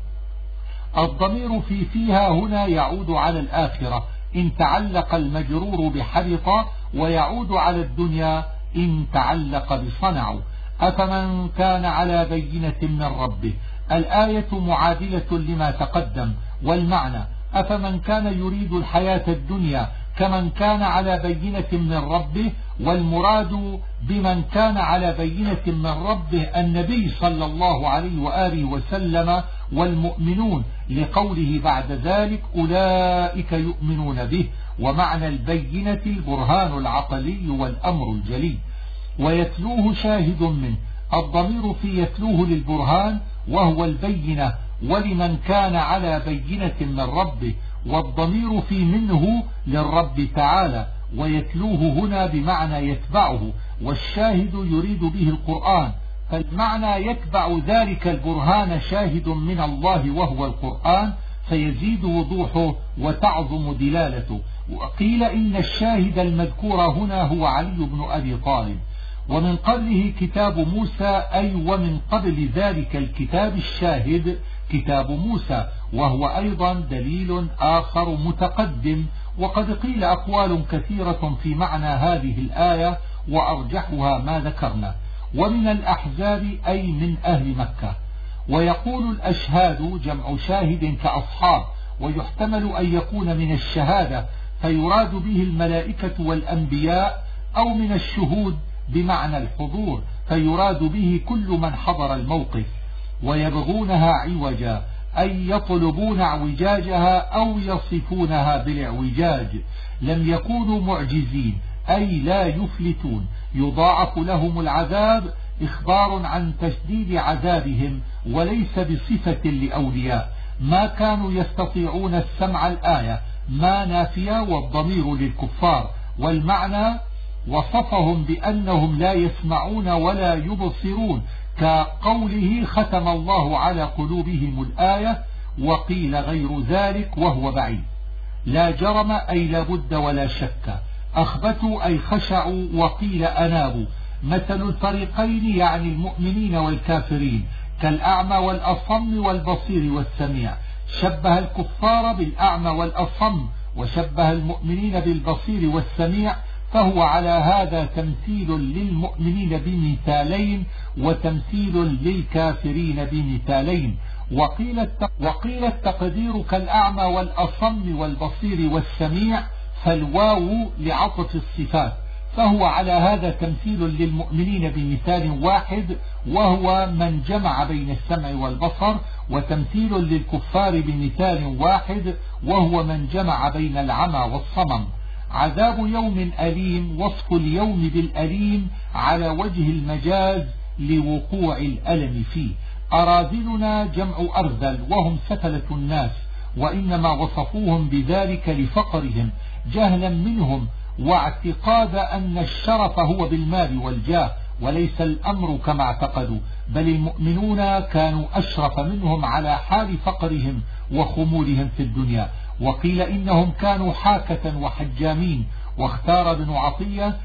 الضمير فيها هنا يعود على الآخرة إن تعلق المجرور بحبط، ويعود على الدنيا إن تعلق بصنعوا. أفمن كان على بينة من ربه، الآية معادلة لما تقدم، والمعنى أفمن كان يريد الحياة الدنيا كمن كان على بينة من ربه، والمراد بمن كان على بينة من ربه النبي صلى الله عليه وآله وسلم والمؤمنون لقوله بعد ذلك أولئك يؤمنون به. ومعنى البينة البرهان العقلي والأمر الجلي. ويتلوه شاهد منه، الضمير في يتلوه للبرهان وهو البينة ولمن كان على بينة من ربه، والضمير في منه للرب تعالى. ويتلوه هنا بمعنى يتبعه، والشاهد يريد به القرآن، فالمعنى يتبع ذلك البرهان شاهد من الله وهو القرآن، فيزيد وضوحه وتعظم دلالته. وقيل إن الشاهد المذكور هنا هو علي بن أبي طالب. ومن قبله كتاب موسى، أي ومن قبل ذلك الكتاب الشاهد كتاب موسى، وهو أيضا دليل آخر متقدم. وقد قيل أقوال كثيرة في معنى هذه الآية، وأرجحها ما ذكرنا. ومن الأحزاب أي من أهل مكة. ويقول الأشهاد جمع شاهد كأصحاب، ويحتمل أن يكون من الشهادة فيراد به الملائكة والأنبياء، أو من الشهود بمعنى الحضور فيراد به كل من حضر الموقف. ويبغونها عوجا أي يطلبون اعوجاجها أو يصفونها بالاعوجاج. لم يكونوا معجزين أي لا يفلتون، يضاعف لهم العذاب إخبار عن تشديد عذابهم وليس بصفة لأولياء. ما كانوا يستطيعون السمع، الآية ما نافية والضمير للكفار، والمعنى وصفهم بأنهم لا يسمعون ولا يبصرون، كقوله ختم الله على قلوبهم الآية. وقيل غير ذلك وهو بعيد. لا جرم أي لا بد ولا شك. أخبتوا أي خشعوا، وقيل أنابوا. مثل الفريقين يعني المؤمنين والكافرين كالأعمى والأصم والبصير والسميع. شبه الكفار بالأعمى والأصم، وشبه المؤمنين بالبصير والسميع، فهو على هذا تمثيل للمؤمنين بمثالين وتمثيل للكافرين بمثالين. وقيل التقدير كالأعمى والأصم والبصير والسميع، فالواو لعطف الصفات، فهو على هذا تمثيل للمؤمنين بمثال واحد وهو من جمع بين السمع والبصر، وتمثيل للكفار بمثال واحد وهو من جمع بين العمى والصمم. عذاب يوم أليم، وصف اليوم بالأليم على وجه المجاز لوقوع الألم فيه. أراذلنا جمع أرذل وهم سفلة الناس، وإنما وصفوهم بذلك لفقرهم جهلا منهم واعتقاد أن الشرف هو بالمال والجاه، وليس الأمر كما اعتقدوا، بل المؤمنون كانوا أشرف منهم على حال فقرهم وخمولهم في الدنيا. وقيل إنهم كانوا حاكة وحجامين. واختار ابن عطية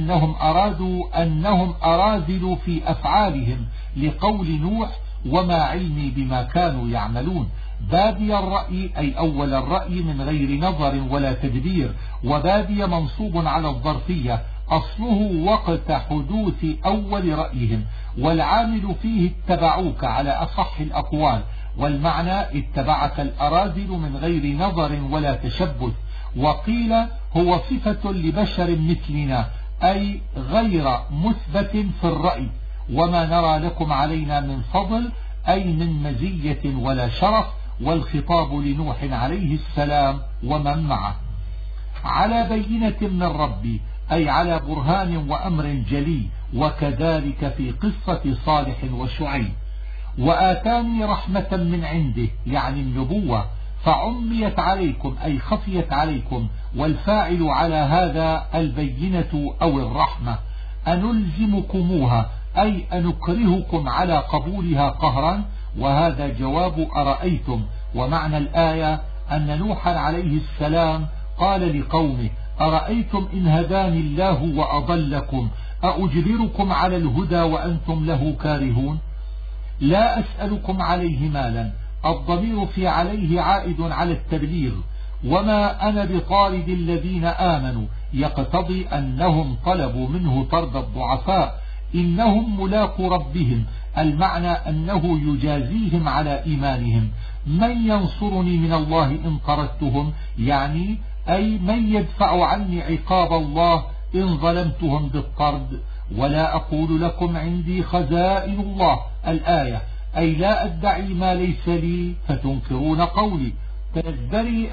أنهم أراذلوا في أفعالهم لقول نوح وما علمي بما كانوا يعملون. بادي الرأي أي أول الرأي من غير نظر ولا تدبير. وبادي منصوب على الظرفية، أصله وقت حدوث أول رأيهم، والعامل فيه اتبعوك على أصح الأقوال، والمعنى اتبعك الأراذل من غير نظر ولا تشبث. وقيل هو صفة لبشر مثلنا أي غير مثبت في الرأي، وما نرى لكم علينا من فضل أي من مزية ولا شرف. والخطاب لنوح عليه السلام ومن معه. على بينة من ربي أي على برهان وأمر جلي، وكذلك في قصة صالح وشعيب. وآتاني رحمة من عنده يعني النبوة، فعميت عليكم أي خفيت عليكم، والفاعل على هذا البينة أو الرحمة. أنلزمكموها أي أنكرهكم على قبولها قهرا، وهذا جواب أرأيتم. ومعنى الآية أن نوحا عليه السلام قال لقومه أرأيتم إن هداني الله وأضلكم أأجبركم على الهدى وأنتم له كارهون. لا أسألكم عليه مالا، الضمير في عليه عائد على التبليغ. وما أنا بطارد الذين آمنوا يقتضي أنهم طلبوا منه طرد الضعفاء. إنهم ملاقو ربهم، المعنى أنه يجازيهم على إيمانهم. من ينصرني من الله إن طردتهم، يعني أي من يدفع عني عقاب الله إن ظلمتهم بالطرد. ولا أقول لكم عندي خزائن الله، الآية أي لا أدعي ما ليس لي فتنكرون قولي. تزدري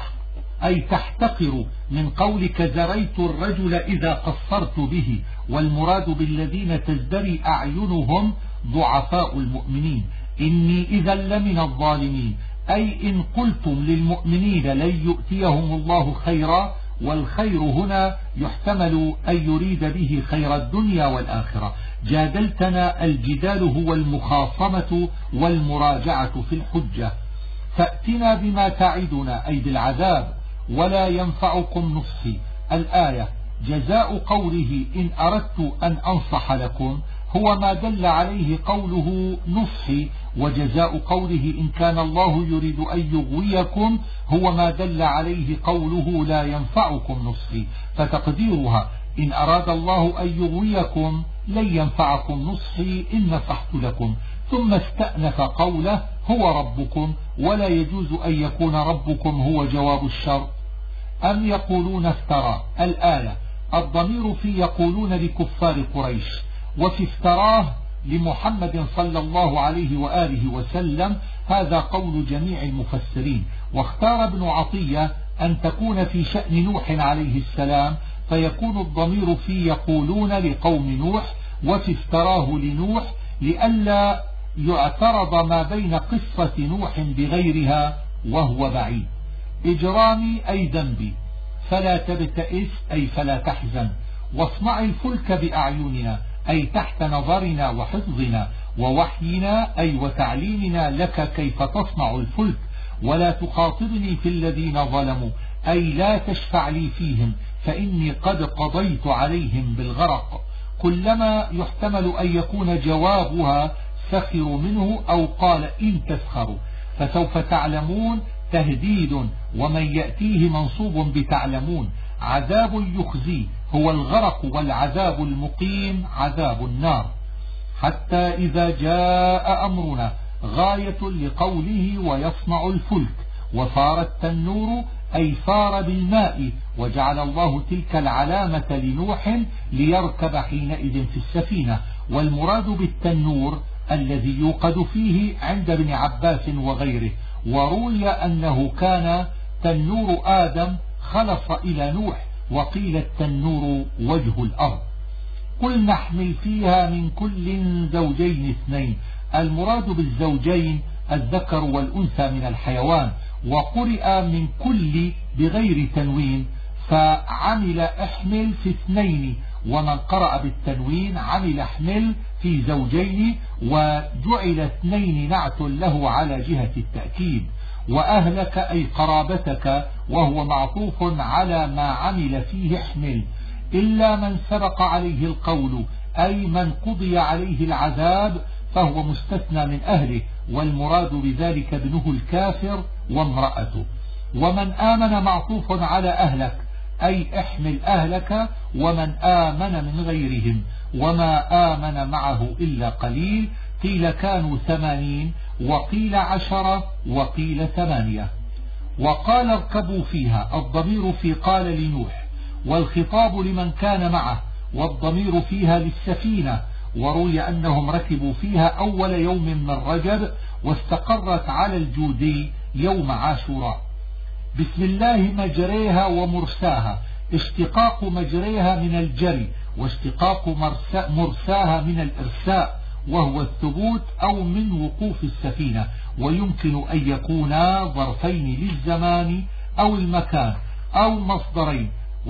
أي تحتقر من قولك زريت الرجل إذا قصرت به، والمراد بالذين تزدري أعينهم ضعفاء المؤمنين. إني إذا لمن الظالمين، أي إن قلتم للمؤمنين لن يؤتيهم الله خيرا، والخير هنا يحتمل أن يريد به خير الدنيا والآخرة. جادلتنا، الجدال هو المخاصمة والمراجعة في الحجة. فأتنا بما تعدنا أي بالعذاب ولا ينفعكم نصحي. الآية. جزاء قوله إن أردت أن أنصح لكم هو ما دل عليه قوله نصحي، وجزاء قوله إن كان الله يريد أن يغويكم هو ما دل عليه قوله لا ينفعكم نصحي. فتقديرها إن أراد الله أن يغويكم لن ينفعكم نصحي إن نصحت لكم. ثم استأنف قوله هو ربكم، ولا يجوز أن يكون ربكم هو جواب الشرط. أم يقولون افترى. الآية. الضمير في يقولون لكفار قريش، وفي افتراه لمحمد صلى الله عليه وآله وسلم. هذا قول جميع المفسرين، واختار ابن عطية أن تكون في شأن نوح عليه السلام، فيكون الضمير في يقولون لقوم نوح، وفي افتراه لنوح، لئلا يعترض ما بين قصة نوح بغيرها وهو بعيد. إجرامي أي ذنبي، فلا تبتئس أي فلا تحزن، واصنع الفلك بأعيننا أي تحت نظرنا وحفظنا، ووحينا أي وتعليمنا لك كيف تصنع الفلك، ولا تخاطبني في الذين ظلموا أي لا تشفع لي فيهم فإني قد قضيت عليهم بالغرق. كلما يحتمل أن يكون جوابها سخروا منه أو قال إن تسخروا، فسوف تعلمون تهديد، ومن يأتيه منصوب بتعلمون. عذاب يخزي هو الغرق، والعذاب المقيم عذاب النار. حتى إذا جاء أمرنا غاية لقوله ويصنع الفلك، وصار التنور أي صار بالماء، وجعل الله تلك العلامة لنوح ليركب حينئذ في السفينة. والمراد بالتنور الذي يوقد فيه عند ابن عباس وغيره. وروي أنه كان تنور آدم خلص إلى نوح، وقيل التنور وجه الأرض. قل نحمل فيها من كل زوجين اثنين. المراد بالزوجين الذكر والأنثى من الحيوان، وقرئ من كل بغير تنوين، فعمل احمل في اثنين، ومن قرأ بالتنوين عمل احمل في زوجين، وجعل اثنين نعت له على جهة التأكيد. وأهلك أي قرابتك، وهو معطوف على ما عمل فيه احمل. إلا من سبق عليه القول أي من قضي عليه العذاب فهو مستثنى من أهله، والمراد بذلك ابنه الكافر وامرأته. ومن آمن معطوف على أهلك أي احمل أهلك، ومن آمن من غيرهم، وما آمن معه إلا قليل. قيل كانوا 80، وقيل 10، وقيل 8. وقال اركبوا فيها. الضمير في قال لنوح، والخطاب لمن كان معه، والضمير فيها للسفينة. وروي أنهم ركبوا فيها أول يوم من رجب، واستقرت على الجودي يوم عاشوراء. بسم الله مجريها ومرساها. اشتقاق مجريها من الجري، واشتقاق مرساها من الإرساء، وهو الثبوت أو من وقوف السفينة. ويمكن أن يكونا ظرفين للزمان أو المكان أو مصدرين،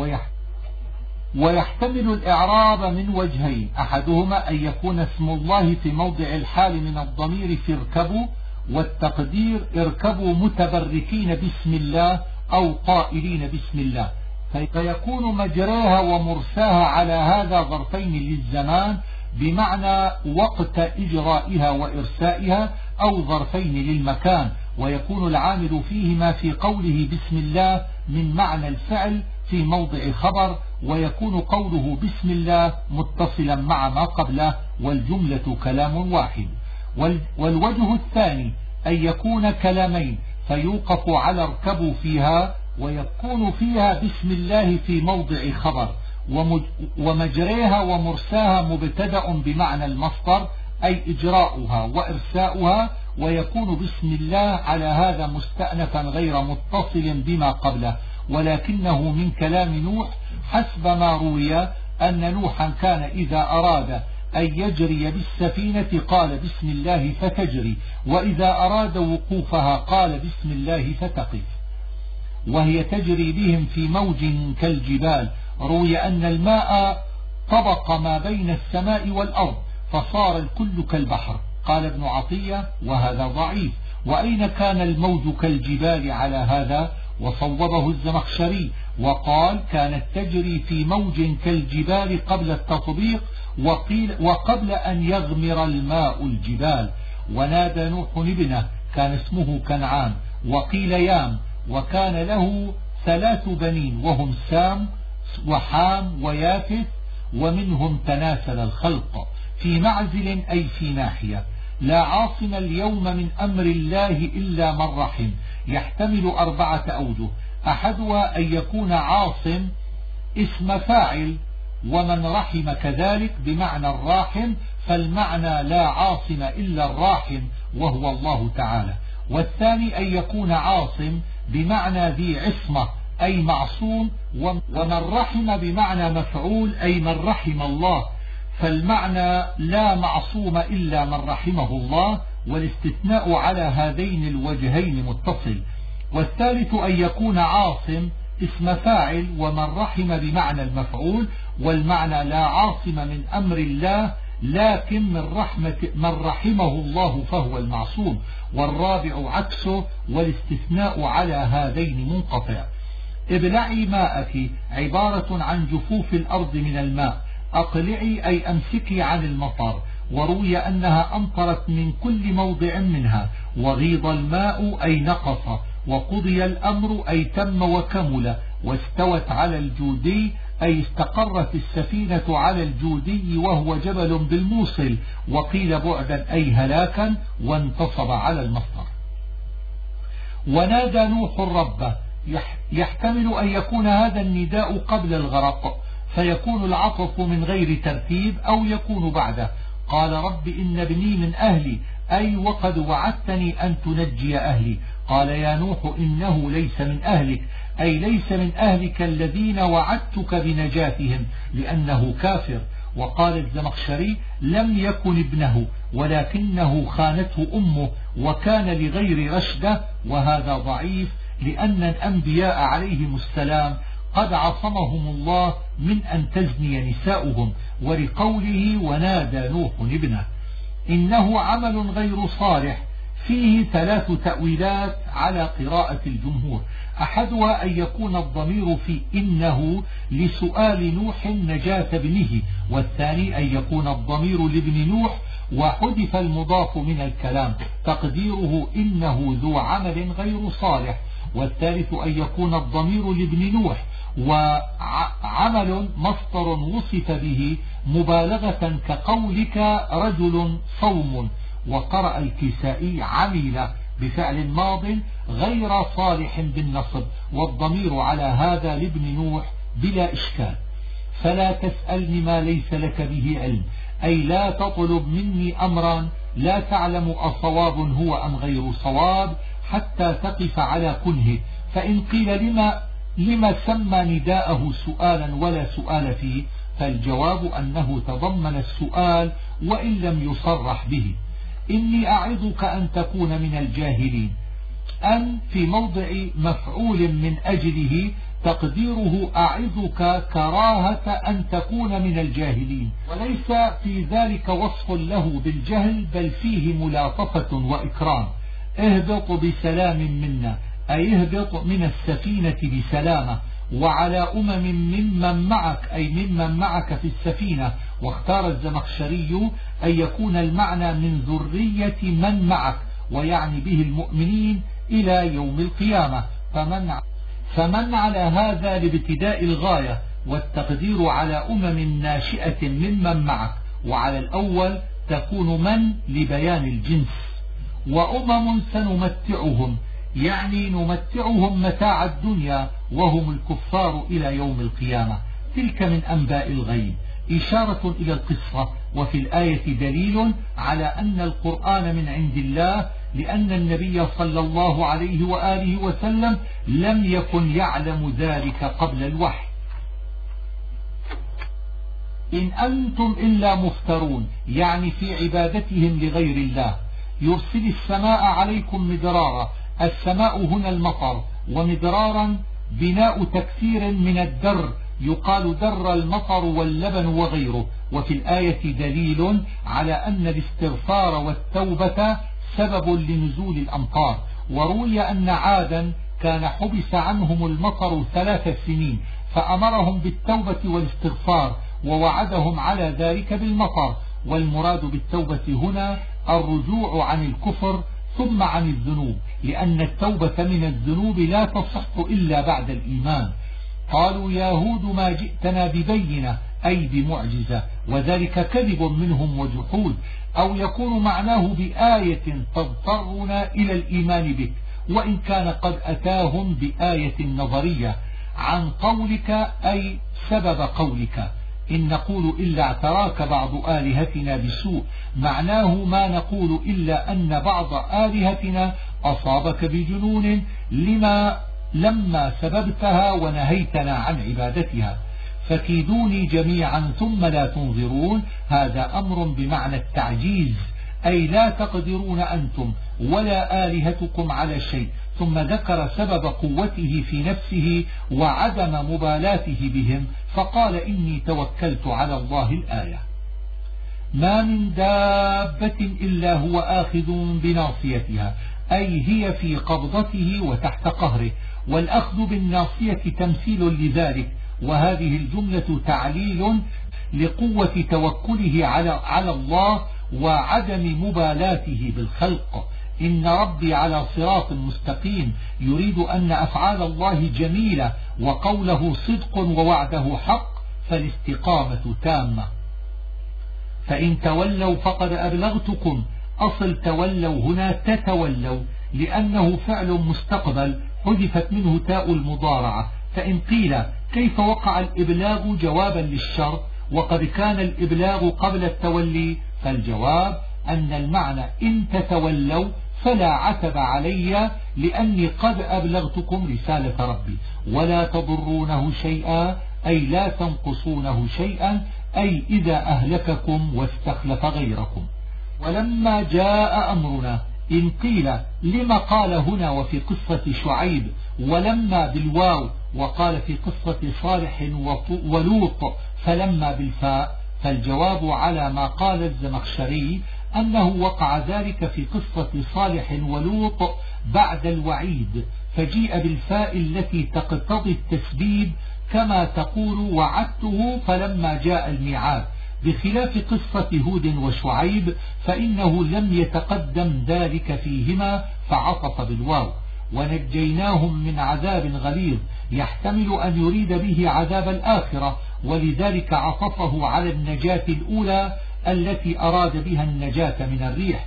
ويحتمل الإعراب من وجهين. أحدهما أن يكون اسم الله في موضع الحال من الضمير في اركبوا، والتقدير اركبوا متبركين بسم الله أو قائلين بسم الله، فيكون مجراها ومرساها على هذا ظرفين للزمان بمعنى وقت إجرائها وإرسائها، أو ظرفين للمكان، ويكون العامل فيهما في قوله بسم الله من معنى الفعل في موضع خبر، ويكون قوله بسم الله متصلا مع ما قبله، والجملة كلام واحد. والوجه الثاني أن يكون كلامين فيوقف على اركبوا فيها، ويكون فيها بسم الله في موضع خبر، ومجريها ومرساها مبتدأ بمعنى المصدر أي إجراؤها وإرساؤها، ويكون بسم الله على هذا مستأنفا غير متصل بما قبله، ولكنه من كلام نوح حسب ما روي أن نوحا كان إذا أراد أن يجري بالسفينة قال بسم الله فتجري، وإذا أراد وقوفها قال بسم الله فتقف، وهي تجري بهم في موج كالجبال. روي أن الماء طبق ما بين السماء والأرض فصار الكل كالبحر. قال ابن عطية وهذا ضعيف، وأين كان الموج كالجبال على هذا؟ وصوبه الزمخشري وقال كانت تجري في موج كالجبال قبل التطبيق وقبل أن يغمر الماء الجبال. ونادى نوح ابنه كان اسمه كنعان وقيل يام، وكان له 3 بنين وهم سام وحام ويافث، ومنهم تناسل الخلق في معزل أي في ناحية. لا عاصم اليوم من أمر الله إلا من رحم، يحتمل 4 أوجه. أحدها أن يكون عاصم اسم فاعل، ومن رحم كذلك بمعنى الراحم، فالمعنى لا عاصم إلا الراحم وهو الله تعالى. والثاني أن يكون عاصم بمعنى ذي عصمة أي معصوم، ومن رحم بمعنى مفعول أي من رحم الله، فالمعنى لا معصوم إلا من رحمه الله، والاستثناء على هذين الوجهين متصل. والثالث أن يكون عاصم اسم فاعل ومن رحم بمعنى المفعول، والمعنى لا عاصم من أمر الله لكن من رحمه الله فهو المعصوم. والرابع عكسه، والاستثناء على هذين منقطع. ابلعي ماءك عبارة عن جفوف الأرض من الماء، أقلعي أي أمسكي عن المطر. وروي أنها أمطرت من كل موضع منها. وغيض الماء أي نقص، وقضي الأمر أي تم وكمل. واستوت على الجودي أي استقرت السفينة على الجودي وهو جبل بالموصل، وقيل بعدا أي هلاكا، وانتصب على المصدر. ونادى نوح ربه، يحتمل أن يكون هذا النداء قبل الغرق فيكون العطف من غير ترتيب، أو يكون بعده. قال رب إن ابني من أهلي، أي وقد وعدتني أن تنجي أهلي. قال يا نوح إنه ليس من أهلك، أي ليس من أهلك الذين وعدتك بنجاتهم، لأنه كافر. وقال الزمخشري لم يكن ابنه ولكنه خانته أمه وكان لغير رشده، وهذا ضعيف لأن الأنبياء عليهم السلام قد عصمهم الله من أن تزني نساؤهم. ولقوله ونادى نوح ابنه إنه عمل غير صالح، فيه 3 تأويلات على قراءة الجمهور. أحدها أن يكون الضمير في إنه لسؤال نوح نجاة ابنه، والثاني أن يكون الضمير لابن نوح وحذف المضاف من الكلام تقديره إنه ذو عمل غير صالح، والثالث أن يكون الضمير لابن نوح وعمل مصدر وصف به مبالغة كقولك رجل صوم. وقرأ الكسائي عمل بفعل ماض غير صالح بالنصب، والضمير على هذا لابن نوح بلا إشكال. فلا تسألني ما ليس لك به علم، أي لا تطلب مني أمرا لا تعلم أصواب هو أم غير صواب حتى تقف على كنه. فإن قيل لما سمى نداءه سؤالا ولا سؤال فيه، فالجواب أنه تضمن السؤال وإن لم يصرح به. إني أعظك أن تكون من الجاهلين، أن في موضع مفعول من أجله تقديره أعظك كراهة أن تكون من الجاهلين، وليس في ذلك وصف له بالجهل بل فيه ملاطفة وإكرام. اهبط بسلام منا، أي اهبط من السفينة بسلامة، وعلى ممن معك، أي ممن معك في السفينة. واختار الزمخشري أن يكون المعنى من ذرية من معك، ويعني به المؤمنين إلى يوم القيامة، فمن على هذا لابتداء الغاية، والتقدير على ناشئة ممن معك، وعلى الأول تكون من لبيان الجنس. سنمتعهم، يعني نمتعهم متاع الدنيا وهم الكفار إلى يوم القيامة. تلك من أنباء الغيب، إشارة إلى القصة وفي الآية دليل على أن القرآن من عند الله، لأن النبي صلى الله عليه وآله وسلم لم يكن يعلم ذلك قبل الوحي. إن أنتم إلا مفترون، يعني في عبادتهم لغير الله. يرسل السماء عليكم مدرارا، السماء هنا المطر، ومدرارا بناء تكثير من الدر، يقال در المطر واللبن وغيره. وفي الآية دليل على أن الاستغفار والتوبة سبب لنزول الأمطار. وروي أن عادا كان حبس عنهم المطر 3 سنين، فأمرهم بالتوبة والاستغفار ووعدهم على ذلك بالمطر. والمراد بالتوبة هنا الرجوع عن الكفر ثم عن الذنوب، لأن التوبة من الذنوب لا تصح إلا بعد الإيمان. قالوا يا هود ما جئتنا ببينة، أي بمعجزة، وذلك كذب منهم وجحود. أو يكون معناه بآية تضطرنا إلى الإيمان بك، وإن كان قد أتاهم بآية نظرية عن قولك، أي سبب قولك إن نقول إلا اعتراك بعض آلهتنا بسوء، معناه ما نقول إلا أن بعض آلهتنا أصابك بجنون لما سببتها ونهيتنا عن عبادتها، فكيدوني جميعا ثم لا تنظرون. هذا أمر بمعنى التعجيز، أي لا تقدرون أنتم ولا آلهتكم على شيء. ثم ذكر سبب قوته في نفسه وعدم مبالاته بهم، فقال إني توكلت على الله. الآية. ما من دابة إلا هو آخذ بناصيتها، أي هي في قبضته وتحت قهره. والأخذ بالناصية تمثيل لذلك، وهذه الجملة تعليل لقوة توكله على الله وعدم مبالاته بالخلق. إن ربي على صراط مستقيم، يريد أن أفعال الله جميلة وقوله صدق ووعده حق، فالاستقامة تامة. فإن تولوا فقد أبلغتكم، أصل تولوا هنا تتولوا، لأنه فعل مستقبل حذفت منه تاء المضارعة. فإن قيل كيف وقع الإبلاغ جوابا للشرط وقد كان الإبلاغ قبل التولي، فالجواب أن المعنى إن تتولوا فلا عتب علي، لأني قد أبلغتكم رسالة ربي، ولا تضرونه شيئا، أي لا تنقصونه شيئا، أي إذا أهلككم واستخلف غيركم. ولما جاء أمرنا، إن قيل لما قال هنا وفي قصة شعيب ولما بالواو، وقال في قصة صالح ولوط فلما بالفاء، فالجواب على ما قال الزمخشري أنه وقع ذلك في قصة صالح ولوط بعد الوعيد، فجيء بالفاء التي تقتضي التسبيب، كما تقول وعدته فلما جاء الميعاد، بخلاف قصة هود وشعيب فإنه لم يتقدم ذلك فيهما فعطف بالواو. ونجيناهم من عذاب غليظ، يحتمل أن يريد به عذاب الآخرة، ولذلك عطفه على النجاة الأولى التي أراد بها النجاة من الريح،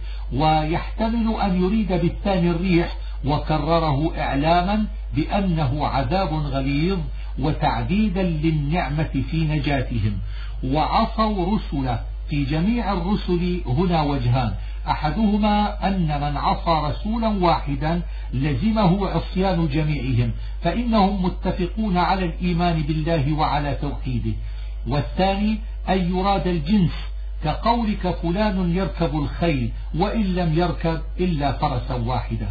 ويحتمل أن يريد بالثاني الريح، وكرره إعلاما بأنه عذاب غليظ وتعديدا للنعمة في نجاتهم. وعصوا رسله، في جميع الرسل هنا وجهان، أحدهما أن من عصى رسولا واحدا لزمه عصيان جميعهم، فإنهم متفقون على الإيمان بالله وعلى توحيده. والثاني أن يراد الجنس، كقولك فلان يركب الخيل وإن لم يركب إلا فرسا واحدا.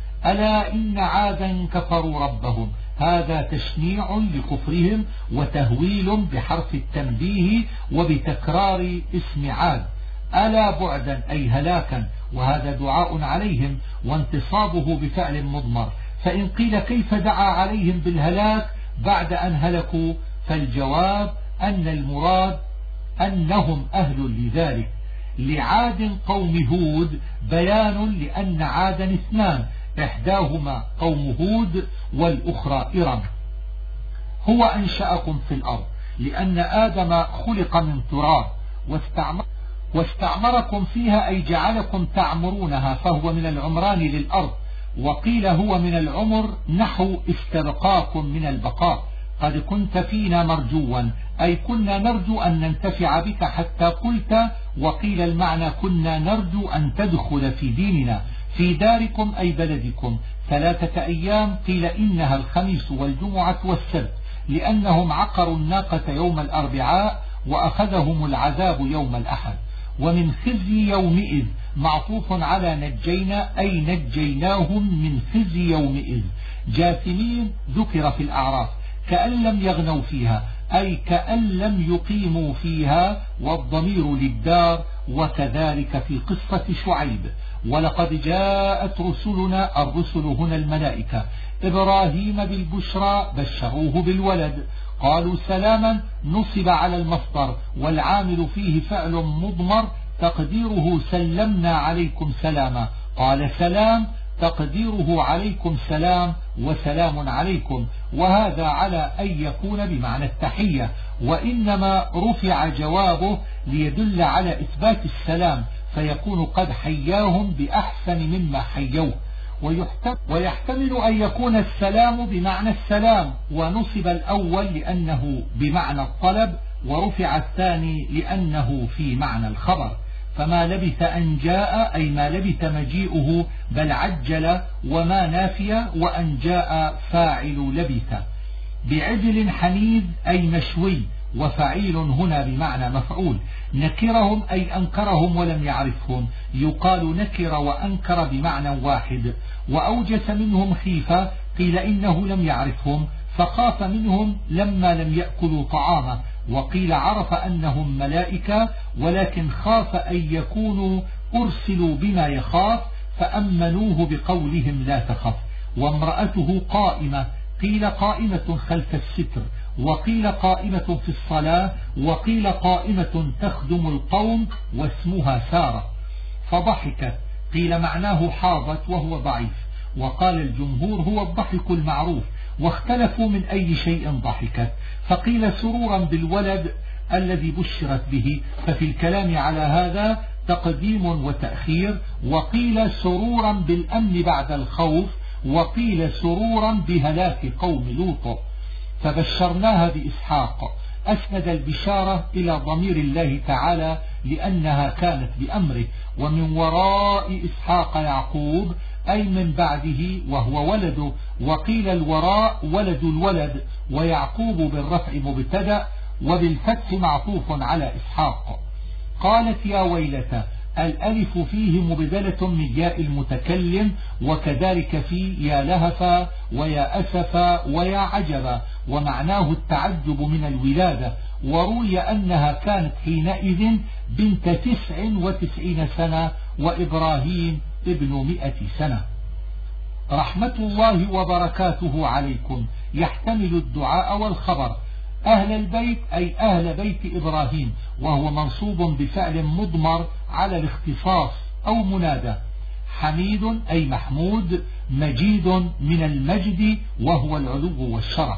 ألا إن عادا كفروا ربهم، هذا تشنيع لكفرهم وتهويل بحرف التنبيه وبتكرار اسم عاد. ألا بعدا أي هلاكا، وهذا دعاء عليهم وانتصابه بفعل مضمر. فإن قيل كيف دعا عليهم بالهلاك بعد أن هلكوا، فالجواب أن المراد أنهم أهل لذلك. لعاد قوم هود بيان لأن عادا اثنان، إحداهما قوم هود والأخرى إرم. هو أنشأكم في الأرض، لأن آدم خلق من تراب، واستعمركم فيها أي جعلكم تعمرونها، فهو من العمران للأرض. وقيل هو من العمر نحو استبقاكم من البقاء، قد كنت فينا مرجوا، أي كنا نرجو أن ننتفع بك حتى قلت. وقيل المعنى كنا نرجو أن تدخل في ديننا في داركم أي بلدكم 3 أيام. قيل إنها الخميس والجمعة والسبت لأنهم عقروا الناقة يوم الأربعاء وأخذهم العذاب يوم الأحد. ومن خزي يومئذ معطوف على نجينا أي نجيناهم من خزي يومئذ. جاثمين ذكر في الأعراف كأن لم يغنوا فيها أي كأن لم يقيموا فيها والضمير للدار. وكذلك في قصة شعيب ولقد جاءت رسلنا الرسل هنا الملائكة إبراهيم بالبشرى بشروه بالولد قالوا سلاما نصب على المصدر والعامل فيه فعل مضمر تقديره سلمنا عليكم سلاما. قال سلام تقديره عليكم سلام وسلام عليكم. وهذا على أن يكون بمعنى التحية وإنما رفع جوابه ليدل على إثبات السلام فيكون قد حياهم بأحسن مما حيوه. ويحتمل أن يكون السلام بمعنى السلام ونصب الأول لأنه بمعنى الطلب ورفع الثاني لأنه في معنى الخبر. فما لبث أن جاء أي ما لبث مجيئه بل عجل وما نافية وأن جاء فاعل لبث. بعجل حنيذ أي مشوي وفعيل هنا بمعنى مفعول. نكرهم أي أنكرهم ولم يعرفهم يقال نكر وأنكر بمعنى واحد. وأوجس منهم خيفة قيل إنه لم يعرفهم فخاف منهم لما لم يأكلوا طعامه. وقيل عرف أنهم ملائكة ولكن خاف أن يكونوا أرسلوا بما يخاف فأمنوه بقولهم لا تخف. وامرأته قائمة قيل قائمة خلف الستر وقيل قائمة في الصلاة وقيل قائمة تخدم القوم واسمها سارة. فضحكت قيل معناه حاضت وهو ضعيف. وقال الجمهور هو الضحك المعروف واختلفوا من أي شيء ضحكت. فقيل سرورا بالولد الذي بشرت به ففي الكلام على هذا تقديم وتأخير. وقيل سرورا بالأمن بعد الخوف وقيل سرورا بهلاك قوم لوط. فبشرناها بإسحاق أسند البشارة إلى ضمير الله تعالى لأنها كانت بأمره. ومن وراء إسحاق يعقوب أي من بعده وهو ولده. وقيل الوراء ولد الولد ويعقوب بالرفع مبتدأ وبالفتح معطوف على إسحاق. قالت يا ويلتى الألف فيه مبدلة من ياء المتكلم وكذلك في يا لهفا ويا أسفا ويا عجبا ومعناه التعجب من الولادة. وروي أنها كانت حينئذ بنت 99 سنة وإبراهيم ابن 100 سنة. رحمة الله وبركاته عليكم يحتمل الدعاء والخبر. أهل البيت أي أهل بيت إبراهيم وهو منصوب بفعل مضمر على الاختصاص أو منادى. حميد أي محمود مجيد من المجد وهو العلو والشرف.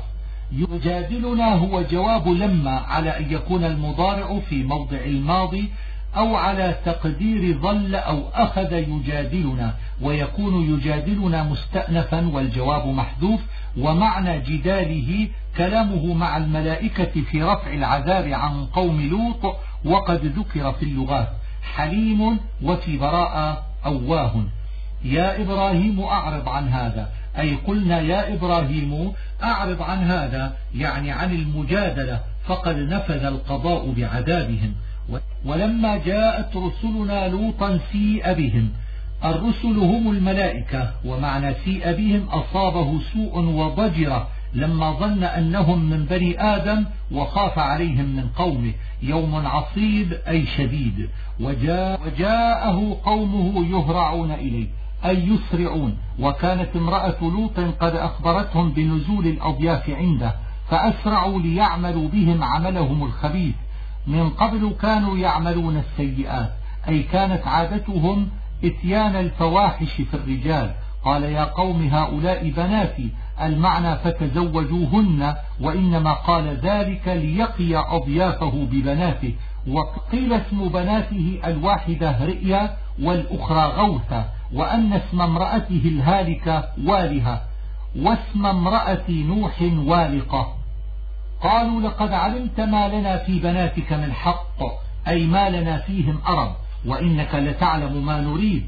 يجادلنا هو جواب لما على أن يكون المضارع في موضع الماضي أو على تقدير ظل أو أخذ يجادلنا ويكون يجادلنا مستأنفا والجواب محذوف. ومعنى جداله كلامه مع الملائكة في رفع العذاب عن قوم لوط وقد ذكر في اللغات حليم وفي براءة أواه. يا إبراهيم أعرض عن هذا أي قلنا يا إبراهيم أعرض عن هذا يعني عن المجادلة فقد نفذ القضاء بعذابهم. ولما جاءت رسلنا لوطا سيء بهم. الرسل هم الملائكة ومعنى سيء بهم أصابه سوء وضجر لما ظن أنهم من بني آدم وخاف عليهم من قومه يوم عصيب أي شديد. وجاءه قومه يهرعون إليه أي يسرعون. وكانت امرأة لوط قد أخبرتهم بنزول الأضياف عنده فأسرعوا ليعملوا بهم عملهم الخبيث. من قبل كانوا يعملون السيئات أي كانت عادتهم اتيان الفواحش في الرجال. قال يا قوم هؤلاء بناتي المعنى فتزوجوهن وإنما قال ذلك ليقي أضيافه ببناته. وقيل اسم بناته الواحدة رئيا والأخرى غوثة وأن اسم امرأته الهالكة والهة واسم امرأة نوح والقة. قالوا لقد علمت ما لنا في بناتك من حق، أي ما لنا فيهم أرب، وإنك لتعلم ما نريد،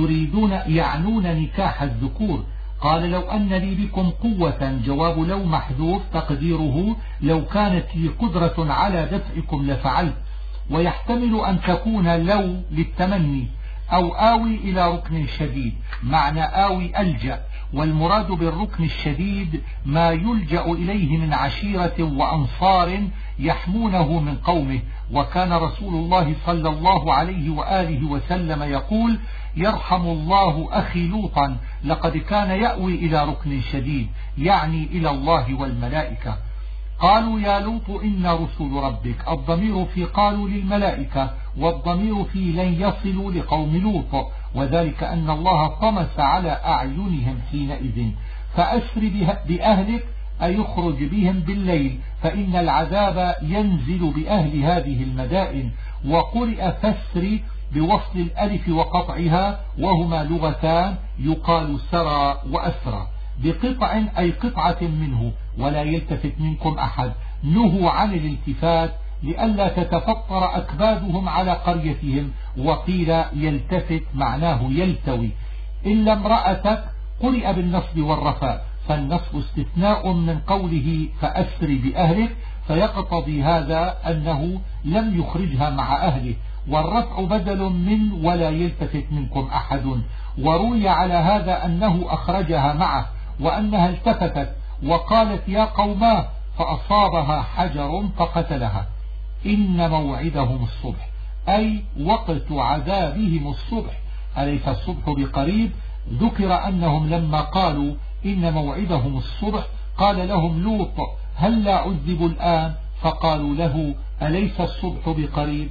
يعنون نكاح الذكور. قال لو أن لي بكم قوة، جواب لو محذوف تقديره لو كانت لي قدرة على دفعكم لفعلت، ويحتمل أن تكون لو للتمني أو آوي إلى ركن شديد، معنى آوي ألجأ، والمراد بالركن الشديد ما يلجأ إليه من عشيرة وأنصار يحمونه من قومه. وكان رسول الله صلى الله عليه وآله وسلم يقول: يرحم الله أخي لوطا، لقد كان يأوي إلى ركن شديد، يعني إلى الله والملائكة. قالوا يا لوط إن رسل ربك، الضمير في قالوا للملائكة، والضمير في لن يصلوا لقوم لوط، وذلك أن الله طمس على أعينهم حينئذ. فأسر بأهلك أي يخرج بهم بالليل، فإن العذاب ينزل بأهل هذه المدائن. وقرئ فسر بوصل الألف وقطعها، وهما لغتان يقال سرى وأسرى. بقطع أي قطعة منه، ولا يلتفت منكم أحد، نهوا عن الالتفات لئلا تتفطر أكبادهم على قريتهم. وقيل يلتفت معناه يلتوي. إلا امرأتك قرئ بالنصب والرفاء، فالنصب استثناء من قوله فأسر بأهلك، فيقتضي هذا أنه لم يخرجها مع أهله، والرفع بدل من ولا يلتفت منكم أحد. وروي على هذا أنه أخرجها معه، وأنها التفتت وقالت يا قوما، فأصابها حجر فقتلها. إن موعدهم الصبح، أي وقت عذابهم الصبح، أليس الصبح بقريب؟ ذكر أنهم لما قالوا إن موعدهم الصبح قال لهم لوط هل لا عذب الآن؟ فقالوا له أليس الصبح بقريب؟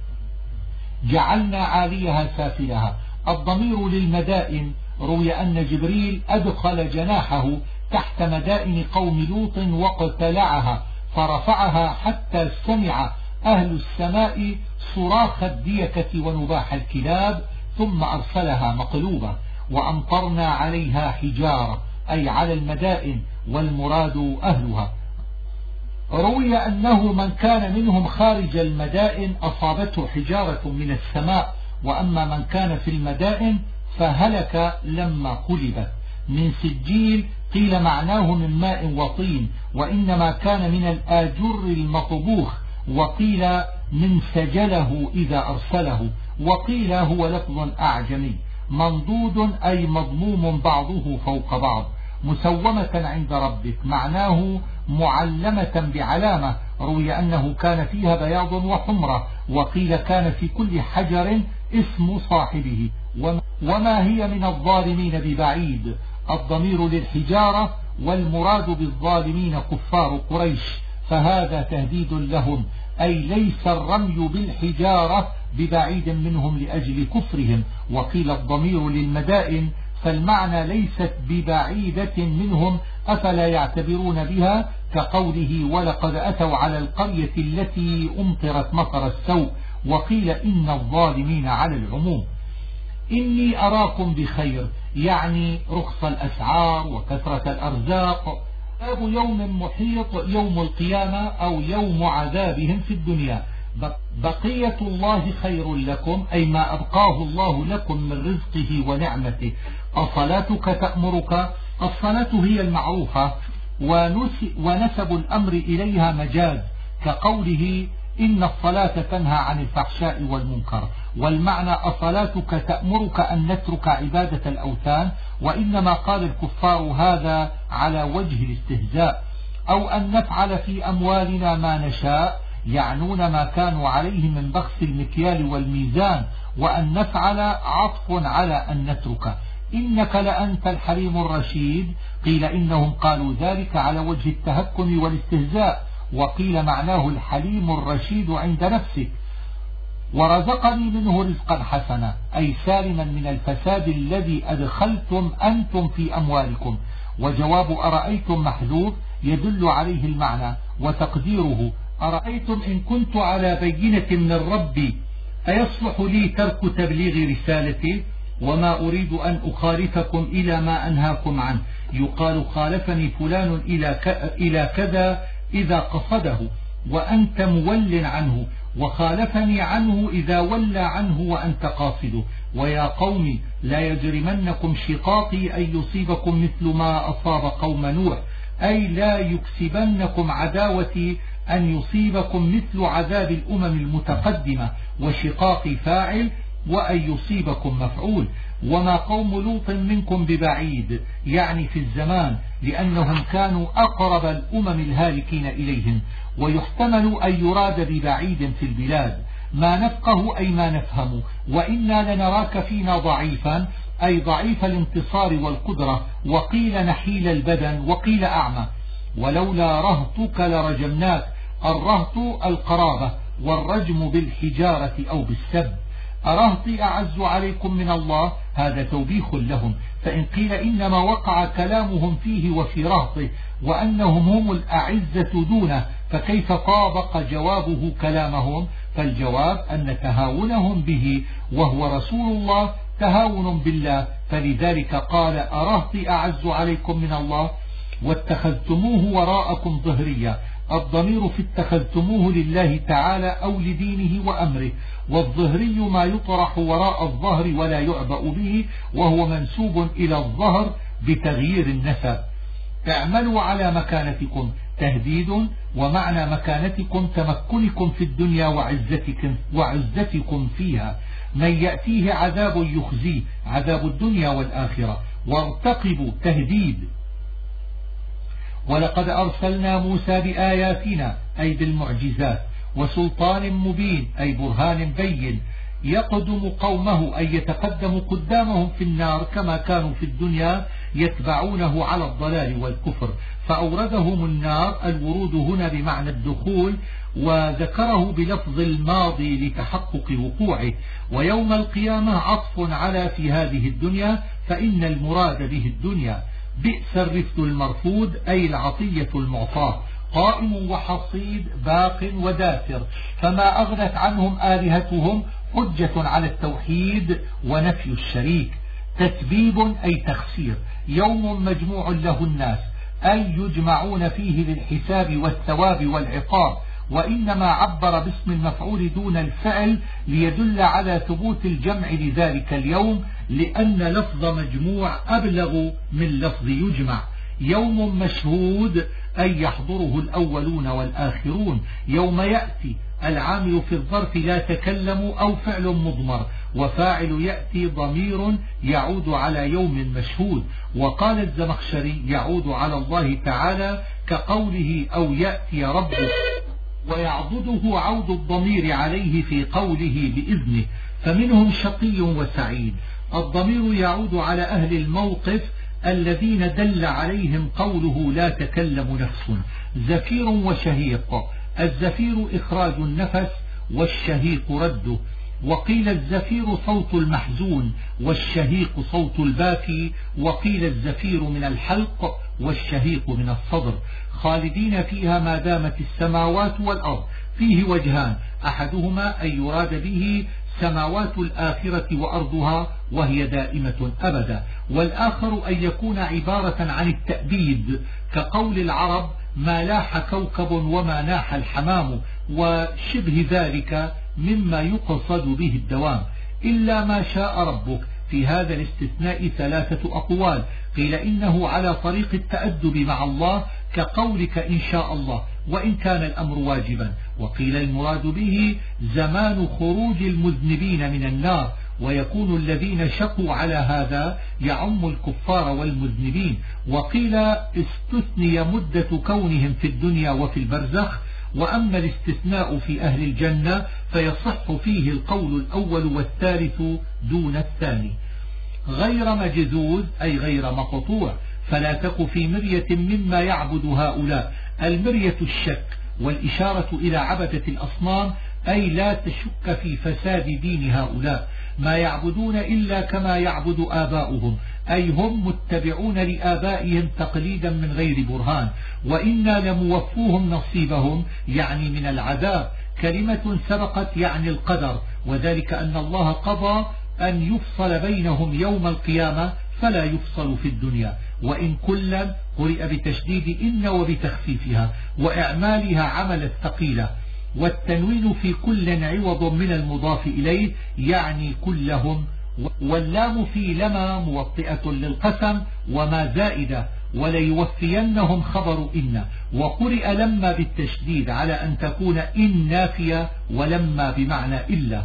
جعلنا عاليها سافلها. الضمير للمدائن. روي أن جبريل أدخل جناحه تحت مدائن قوم لوط واقتلعها، فرفعها حتى سمع أهل السماء صراخ الديكة ونباح الكلاب، ثم أرسلها مقلوبة. وأمطرنا عليها حجارة، أي على المدائن، والمراد أهلها. روي أنه من كان منهم خارج المدائن أصابته حجارة من السماء، وأما من كان في المدائن فهلك لما قلبت. من سجيل قيل معناه من ماء وطين، وإنما كان من الآجر المطبوخ، وقيل من سجله إذا أرسله، وقيل هو لفظ أعجمي. منضود أي مضموم بعضه فوق بعض. مسومة عند ربك معناه معلمة بعلامة. روي أنه كان فيها بياض وحمرة، وقيل كان في كل حجر اسم صاحبه. وما هي من الظالمين ببعيد. الضمير للحجارة، والمراد بالظالمين كفار قريش، فهذا تهديد لهم، أي ليس الرمي بالحجارة ببعيد منهم لأجل كفرهم. وقيل الضمير للمدائن، فالمعنى ليست ببعيدة منهم، أفلا يعتبرون بها، كقوله ولقد أتوا على القرية التي أمطرت مطر السوء. وقيل إن الظالمين على العموم. إني أراكم بخير، يعني رخص الأسعار وكثرة الأرزاق. باب يوم محيط يوم القيامة أو يوم عذابهم في الدنيا. بقية الله خير لكم، أي ما أبقاه الله لكم من رزقه ونعمته. أصلاتك تأمرك، الصلاة هي المعروفة، ونسب الأمر إليها مجاز، كقوله إن الصلاة تنهى عن الفحشاء والمنكر. والمعنى أصلاتك تأمرك أن نترك عبادة الأوثان، وإنما قال الكفار هذا على وجه الاستهزاء. أو أن نفعل في أموالنا ما نشاء، يعنون ما كانوا عليه من بخس المكيال والميزان. وأن نفعل عطف على أن نترك. إنك لأنت الحليم الرشيد، قيل إنهم قالوا ذلك على وجه التهكم والاستهزاء، وقيل معناه الحليم الرشيد عند نفسك. ورزقني منه رزقا حسنا، أي سالما من الفساد الذي أدخلتم أنتم في أموالكم. وجواب أرأيتم محذوف يدل عليه المعنى، وتقديره أرأيتم إن كنت على بينة من ربي أيصلح لي ترك تبليغ رسالته، وما أريد أن أخالفكم إلى ما أنهاكم عنه. يقال خالفني فلان إلى كذا إذا قصده وأنت مول عنه، وخالفني عنه إذا ولى عنه وأنت قاصده. ويا قوم لا يجرمنكم شقاقي أن يصيبكم مثل ما أصاب قوم نوح، أي لا يكسبنكم عداوتي أن يصيبكم مثل عذاب الأمم المتقدمة، وشقاقي فاعل وأن يصيبكم مفعول. وما قوم لوط منكم ببعيد، يعني في الزمان، لأنهم كانوا أقرب الأمم الهالكين إليهم. ويحتمل أن يراد ببعيد في البلاد ما نفقه أي ما نفهم، وإنا لنراك فينا ضعيفا أي ضعيف الانتصار والقدرة، وقيل نحيل البدن، وقيل أعمى. ولولا رهطك لرجمناك. الرهط القرابة، والرجم بالحجارة أو بالسب. أرهطي أعز عليكم من الله، هذا توبيخ لهم. فإن قيل إنما وقع كلامهم فيه وفي رهطه وأنهم هم الأعزة دونه، فكيف طابق جوابه كلامهم؟ فالجواب أن تهاونهم به وهو رسول الله تهاون بالله، فلذلك قال أرهطي أعز عليكم من الله. واتخذتموه وراءكم ظهريا. الضمير في اتخذتموه لله تعالى أو لدينه وأمره، والظهري ما يطرح وراء الظهر ولا يعبأ به، وهو منسوب إلى الظهر بتغيير النسب. اعملوا على مكانتكم تهديد، ومعنى مكانتكم تمكنكم في الدنيا وعزتكم فيها. من يأتيه عذاب يخزيه، عذاب الدنيا والآخرة. وارتقبوا تهديد. ولقد أرسلنا موسى بآياتنا أي بالمعجزات، وسلطان مبين أي برهان بين، يقدم قومه أي يتقدم قدامهم في النار كما كانوا في الدنيا يتبعونه على الضلال والكفر، فأوردهم النار. الورود هنا بمعنى الدخول، وذكره بلفظ الماضي لتحقق وقوعه. ويوم القيامة عطف على في هذه الدنيا، فإن المراد به الدنيا. بئس الرفد المرفود أي العطية المعطاة. قائم وحصيد باق ودافر، فما أغنت عنهم آلهتهم حجة على التوحيد ونفي الشريك. تتبيب أي تخسير. يوم مجموع له الناس أي يجمعون فيه للحساب والثواب والعقاب، وإنما عبر باسم المفعول دون الفعل ليدل على ثبوت الجمع لذلك اليوم، لأن لفظ مجموع أبلغ من لفظ يجمع. يوم مشهود أي يحضره الأولون والآخرون. يوم يأتي العامل في الظرف لا تكلم أو فعل مضمر، وفاعل يأتي ضمير يعود على يوم مشهود. وقال الزمخشري يعود على الله تعالى كقوله أو يأتي ربه، ويعضده عود الضمير عليه في قوله بإذنه، فمنهم شقي وسعيد. الضمير يعود على أهل الموقف الذين دل عليهم قوله لا تكلم نفس. زفير وشهيق. الزفير إخراج النفس، والشهيق رده. وقيل الزفير صوت المحزون، والشهيق صوت الباكي. وقيل الزفير من الحلق، والشهيق من الصدر. خالدين فيها ما دامت السماوات والأرض. فيه وجهان، أحدهما أن يراد به سماوات الآخرة وأرضها وهي دائمة أبدا، والآخر أن يكون عبارة عن التأبيد، كقول العرب ما لاح كوكب وما ناح الحمام، وشبه ذلك مما يقصد به الدوام. إلا ما شاء ربك. في هذا الاستثناء ثلاثة أقوال. قيل إنه على طريق التأدب مع الله كقولك إن شاء الله وإن كان الأمر واجبا. وقيل المراد به زمان خروج المذنبين من النار، ويكون الذين شقوا على هذا يعم الكفار والمذنبين. وقيل استثني مدة كونهم في الدنيا وفي البرزخ. وأما الاستثناء في أهل الجنة فيصح فيه القول الأول والثالث دون الثاني. غير مجذوذ أي غير مقطوع. فلا تك في مرية مما يعبد هؤلاء. المرية الشك، والإشارة إلى عبدة الأصنام، أي لا تشك في فساد دين هؤلاء. ما يعبدون إلا كما يعبد آباؤهم، أي هم متبعون لآبائهم تقليدا من غير برهان. وإنا لموفوهم نصيبهم يعني من العذاب. كلمة سبقت يعني القدر، وذلك أن الله قضى أن يفصل بينهم يوم القيامة فلا يفصل في الدنيا. وإن كلا قرئ بتشديد إن وبتخفيفها وإعمالها عمل الثقيلة، والتنوين في كل عوض من المضاف إليه يعني كلهم، واللام في لما موطئة للقسم وما زائدة، وليوفينهم خبر إن، وقرئ لما بالتشديد على أن تكون إن نافية ولما بمعنى إلا.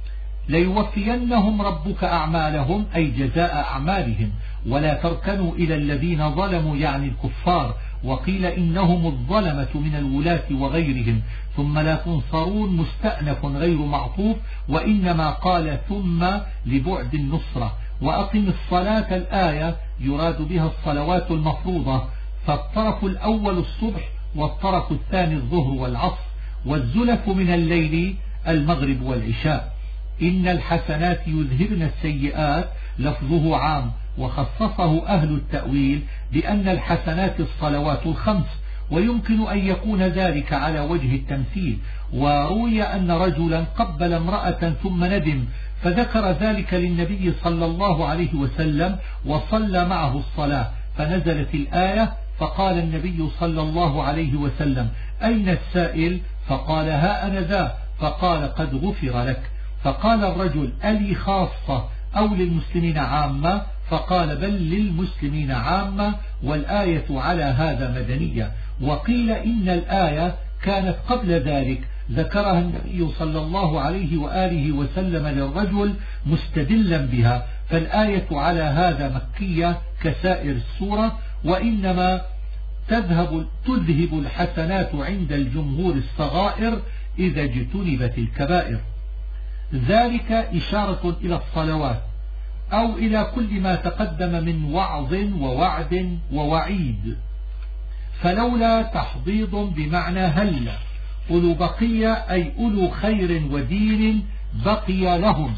ليوفينهم ربك أعمالهم أي جزاء أعمالهم، ولا تركنوا إلى الذين ظلموا يعني الكفار، وقيل إنهم الظلمة من الولاة وغيرهم. ثم لا تنصرون مستأنف غير معطوف، وإنما قال ثم لبعد النصرة. وأقم الصلاة الآية يراد بها الصلوات المفروضة، فالطرف الأول الصبح والطرف الثاني الظهر والعصر، والزلف من الليل المغرب والعشاء. إن الحسنات يذهبن السيئات لفظه عام، وخصصه أهل التأويل بأن الحسنات الصلوات الخمس، ويمكن أن يكون ذلك على وجه التمثيل. وروي أن رجلا قبل امرأة ثم ندم، فذكر ذلك للنبي صلى الله عليه وسلم وصلى معه الصلاة، فنزلت الآية، فقال النبي صلى الله عليه وسلم: أين السائل؟ فقال: ها أنا ذا. فقال: قد غفر لك. فقال الرجل: ألي خاصة أو للمسلمين عامة؟ فقال: بل للمسلمين عامة، والآية على هذا مدنية. وقيل إن الآية كانت قبل ذلك، ذكرها النبي صلى الله عليه وآله وسلم للرجل مستدلا بها، فالآية على هذا مكية كسائر السورة، وإنما تذهب الحسنات عند الجمهور الصغائر إذا اجتنبت الكبائر. ذلك إشارة إلى الصلوات أو إلى كل ما تقدم من وعظ ووعد ووعيد. فلولا تحضيض بمعنى هل، أولو بقية أي أولو خير ودين بقي لهم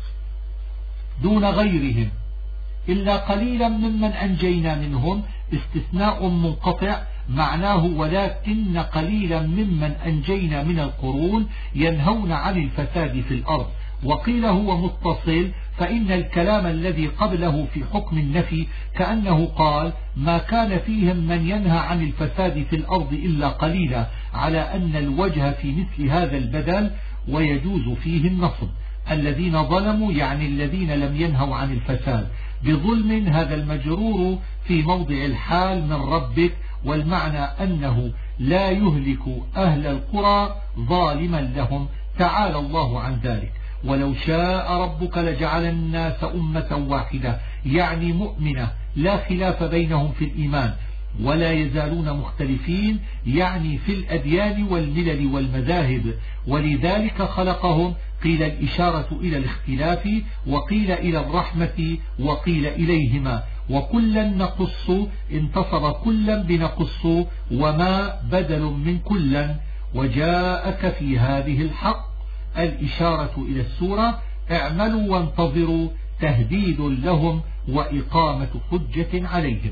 دون غيرهم، إلا قليلا ممن أنجينا منهم، استثناء منقطع معناه ولكن قليلا ممن أنجينا من القرون ينهون عن الفساد في الأرض. وقيل هو متصل، فإن الكلام الذي قبله في حكم النفي كأنه قال: ما كان فيهم من ينهى عن الفساد في الأرض إلا قليلا، على أن الوجه في مثل هذا البدل ويجوز فيه النصب. الذين ظلموا يعني الذين لم ينهوا عن الفساد. بظلم هذا المجرور في موضع الحال من ربك، والمعنى أنه لا يهلك أهل القرى ظالما لهم، تعالى الله عن ذلك. ولو شاء ربك لجعل الناس أمة واحدة يعني مؤمنة لا خلاف بينهم في الإيمان، ولا يزالون مختلفين يعني في الأديان والملل والمذاهب، ولذلك خلقهم. قيل الإشارة إلى الاختلاف، وقيل إلى الرحمة، وقيل إليهما. وكلا نقص انتصب كلا بنقص، وما بدل من كلا. وجاءك في هذه الحق، الإشارة إلى السورة، اعملوا وانتظروا، تهديد لهم وإقامة حجة عليهم.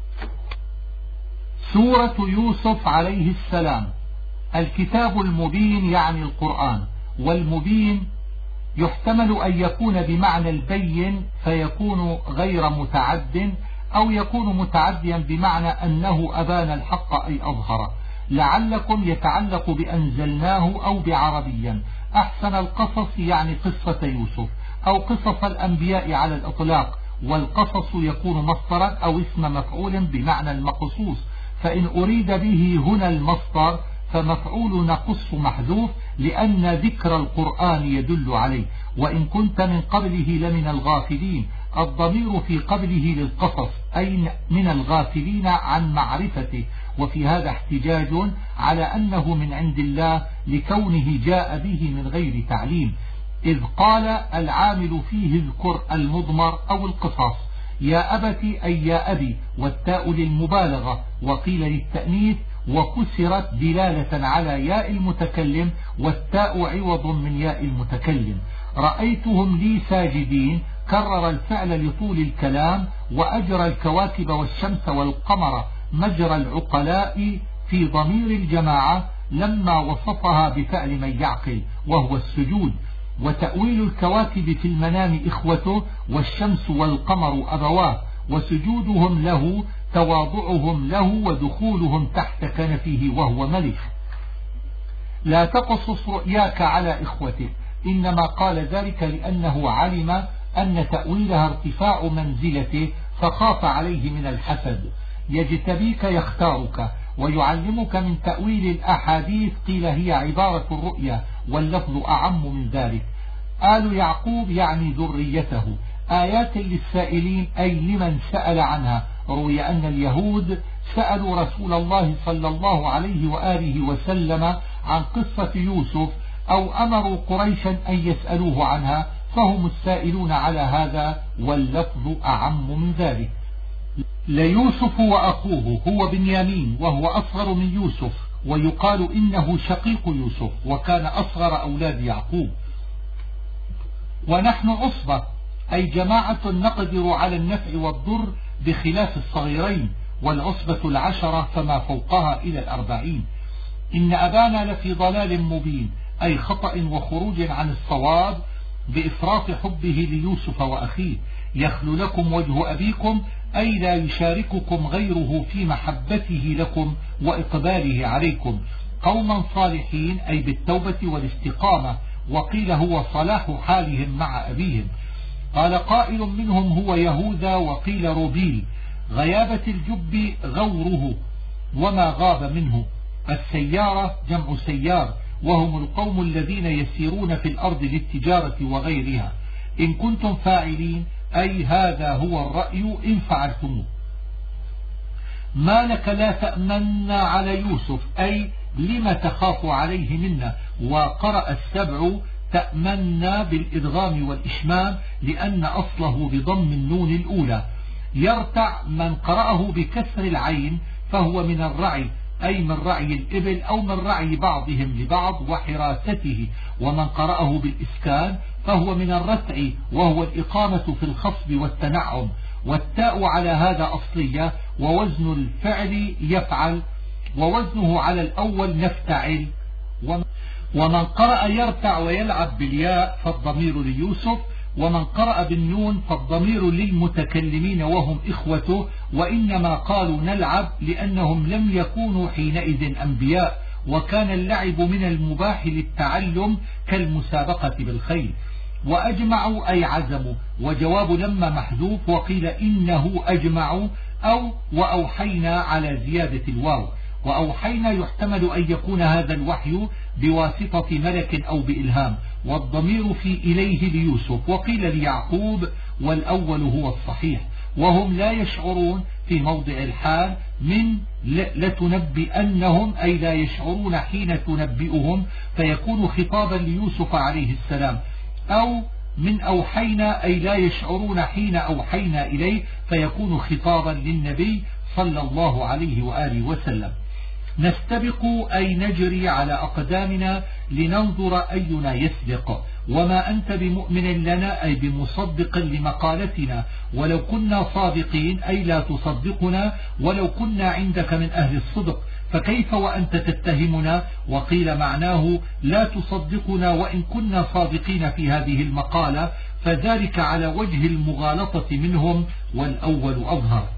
سورة يوسف عليه السلام. الكتاب المبين يعني القرآن، والمبين يحتمل أن يكون بمعنى البين فيكون غير متعد، أو يكون متعديا بمعنى أنه أبان الحق أي أظهر. لعلكم يتعلق بأنزلناه أو بعربيا. أحسن القصص يعني قصة يوسف أو قصص الأنبياء على الإطلاق، والقصص يكون مصدرا أو اسم مفعول بمعنى المقصوص، فإن أريد به هنا المصدر فمفعول نقص محذوف لأن ذكر القرآن يدل عليه. وإن كنت من قبله لمن الغافلين، الضمير في قبله للقصص أي من الغافلين عن معرفته، وفي هذا احتجاج على أنه من عند الله لكونه جاء به من غير تعليم، إذ قال العامل فيه اذكر المضمر أو القصص. يا أبت أي يا أبي، والتاء للمبالغة، وقيل للتأنيث، وكسرت دلالة على ياء المتكلم، والتاء عوض من ياء المتكلم. رأيتهم لي ساجدين، كرر الفعل لطول الكلام، وأجرى الكواكب والشمس والقمر مجرى العقلاء في ضمير الجماعة لما وصفها بفعل من يعقل وهو السجود. وتأويل الكواكب في المنام إخوته، والشمس والقمر أبواه، وسجودهم له تواضعهم له ودخولهم تحت كنفه وهو ملك. لا تقصص رؤياك على إخوتك، إنما قال ذلك لأنه علم أن تأويلها ارتفاع منزلته فخاف عليه من الحسد. يجتبيك يختارك ويعلمك من تأويل الأحاديث، قيل هي عبارة الرؤيا واللفظ أعم من ذلك. آل يعقوب يعني ذريته، آيات للسائلين أي لمن سأل عنها. روي أن اليهود سألوا رسول الله صلى الله عليه وآله وسلم عن قصة يوسف أو أمروا قريشا أن يسألوه عنها، فهم السائلون على هذا واللفظ أعم من ذلك. ليوسف وأخوه هو بنيامين وهو أصغر من يوسف، ويقال إنه شقيق يوسف وكان أصغر أولاد يعقوب. ونحن عصبة أي جماعة نقدر على النفع والضر بخلاف الصغيرين، والعصبة 10 فما فوقها إلى 40. إن أبانا لفي ضلال مبين أي خطأ وخروج عن الصواب بإفراط حبه ليوسف وأخيه. يخلو لكم وجه أبيكم أي لا يشارككم غيره في محبته لكم وإقباله عليكم. قوما صالحين أي بالتوبة والاستقامة، وقيل هو صلاح حالهم مع أبيهم. قال قائل منهم هو يهوذا، وقيل روبيل. غيابة الجب غوره وما غاب منه. السيارة جمع سيار، وهم القوم الذين يسيرون في الأرض للتجارة وغيرها. إن كنتم فاعلين أي هذا هو الرأي إن فعلتموه. ما لك لا تأمن على يوسف أي لما تخاف عليه منا. وقرأ السبع تأمنا بالإدغام والإشمام لأن أصله بضم النون الأولى. يرتع من قرأه بكسر العين فهو من الرعي أي من رعي الإبل أو من رعي بعضهم لبعض وحراسته. ومن قرأه بالإسكان فهو من الرتع وهو الإقامة في الخصب والتنعم. والتاء على هذا أصلية، ووزن الفعل يفعل، ووزنه على الأول نفتعل. ومن قرأ يرتع ويلعب بالياء فالضمير ليوسف، ومن قرأ بالنون فالضمير للمتكلمين وهم إخوته. وإنما قالوا نلعب لأنهم لم يكونوا حينئذ أنبياء، وكان اللعب من المباح للتعلم كالمسابقة بالخيل. وأجمعوا أي عزموا، وجواب لما محذوف، وقيل إنه أجمعوا أو وأوحينا على زيادة الواو. وأوحينا يحتمل أن يكون هذا الوحي بواسطة ملك أو بإلهام، والضمير في إليه ليوسف، وقيل ليعقوب، والأول هو الصحيح. وهم لا يشعرون في موضع الحال من لتنبئنهم أي لا يشعرون حين تنبئهم، فيكون خطابا ليوسف عليه السلام. أو من أوحينا أي لا يشعرون حين أوحينا إليه، فيكون خطابا للنبي صلى الله عليه وآله وسلم. نستبق أي نجري على أقدامنا لننظر أينا يسبق. وما أنت بمؤمن لنا أي بمصدق لمقالتنا، ولو كنا صادقين أي لا تصدقنا ولو كنا عندك من أهل الصدق، فكيف وأنت تتهمنا؟ وقيل معناه لا تصدقنا وإن كنا صادقين في هذه المقالة، فذلك على وجه المغالطة منهم، والأول أظهر.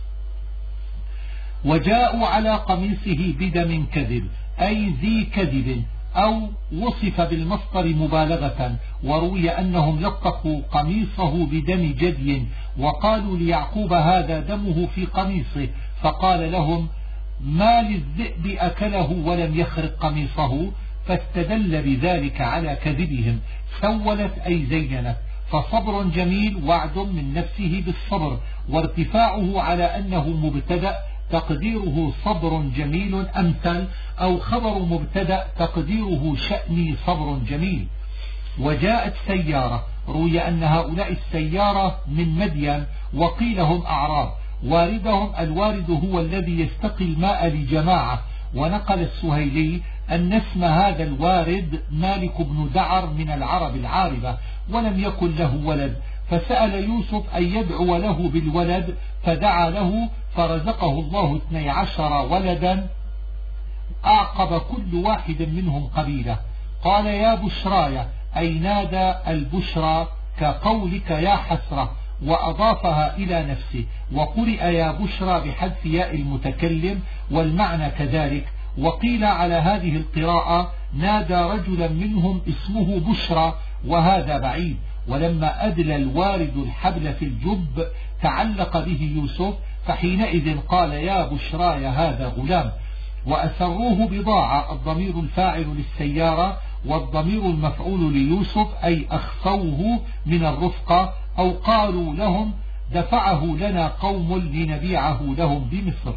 وجاءوا على قميصه بدم كذب أي ذي كذب، أو وصف بالمصدر مبالغة. وروي أنهم لطخوا قميصه بدم جدي، وقالوا ليعقوب هذا دمه في قميصه، فقال لهم ما للذئب أكله ولم يخرق قميصه، فاستدل بذلك على كذبهم. سولت أي زينت، فصبر جميل وعد من نفسه بالصبر، وارتفاعه على أنه مبتدأ تقديره صبر جميل أمثل، أو خبر مبتدأ تقديره شأني صبر جميل. وجاءت سيارة، روي أن هؤلاء السيارة من مدين، وقيل هم أعراب. واردهم الوارد هو الذي يستقي الماء لجماعة. ونقل السهيلي أن اسم هذا الوارد مالك بن دعر من العرب العاربة، ولم يكن له ولد، فسأل يوسف أن يدعو له بالولد، فدعا له فرزقه الله 12 ولدا، أعقب كل واحد منهم قبيلة. قال يا بشرايا أي نادى البشرى كقولك يا حسرة، وأضافها إلى نفسه، وقرئ يا بشرى بحذف ياء المتكلم والمعنى كذلك. وقيل على هذه القراءة نادى رجلا منهم اسمه بشرى، وهذا بعيد. ولما أدلى الوارد الحبل في الجب تعلق به يوسف، فحينئذ قال يا بشرى يا هذا غلام. وأسروه بضاعة، الضمير الفاعل للسيارة والضمير المفعول ليوسف، أي أخفوه من الرفقة، أو قالوا لهم دفعه لنا قوم لنبيعه لهم بمصر.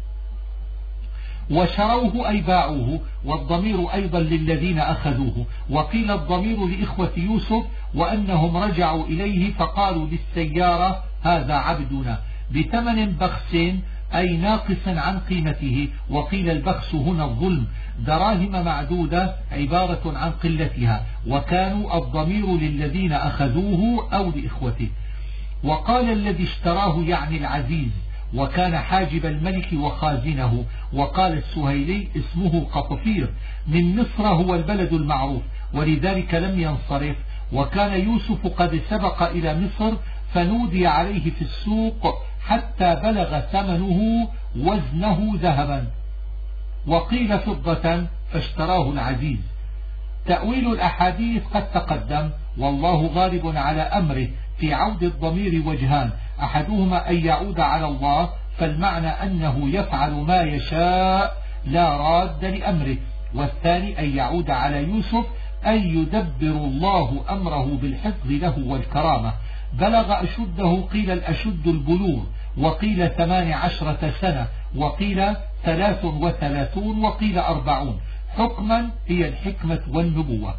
وشروه أي باعوه، والضمير أيضا للذين أخذوه. وقيل الضمير لإخوة يوسف وأنهم رجعوا إليه فقالوا للسيارة هذا عبدنا بثمن بخس، أي ناقص عن قيمته. وقيل البخس هنا الظلم، دراهم معدودة عبارة عن قلتها، وكانوا الضمير للذين أخذوه أو لإخوته. وقال الذي اشتراه يعني العزيز، وكان حاجب الملك وخازنه. وقال السهيلي اسمه قطفير، من مصر هو البلد المعروف، ولذلك لم ينصرف. وكان يوسف قد سبق إلى مصر، فنودي عليه في السوق حتى بلغ ثمنه وزنه ذهبا، وقيل فضة، فاشتراه العزيز. تأويل الأحاديث قد تقدم، والله غالب على أمره. في عود الضمير وجهان، أحدهما أن يعود على الله، فالمعنى أنه يفعل ما يشاء لا راد لأمره، والثاني أن يعود على يوسف، أن يدبر الله أمره بالحفظ له والكرامة. بلغ أشده، قيل الأشد البلوغ، وقيل 18 سنة، وقيل 33، وقيل 40. حكما هي الحكمة والنبوة.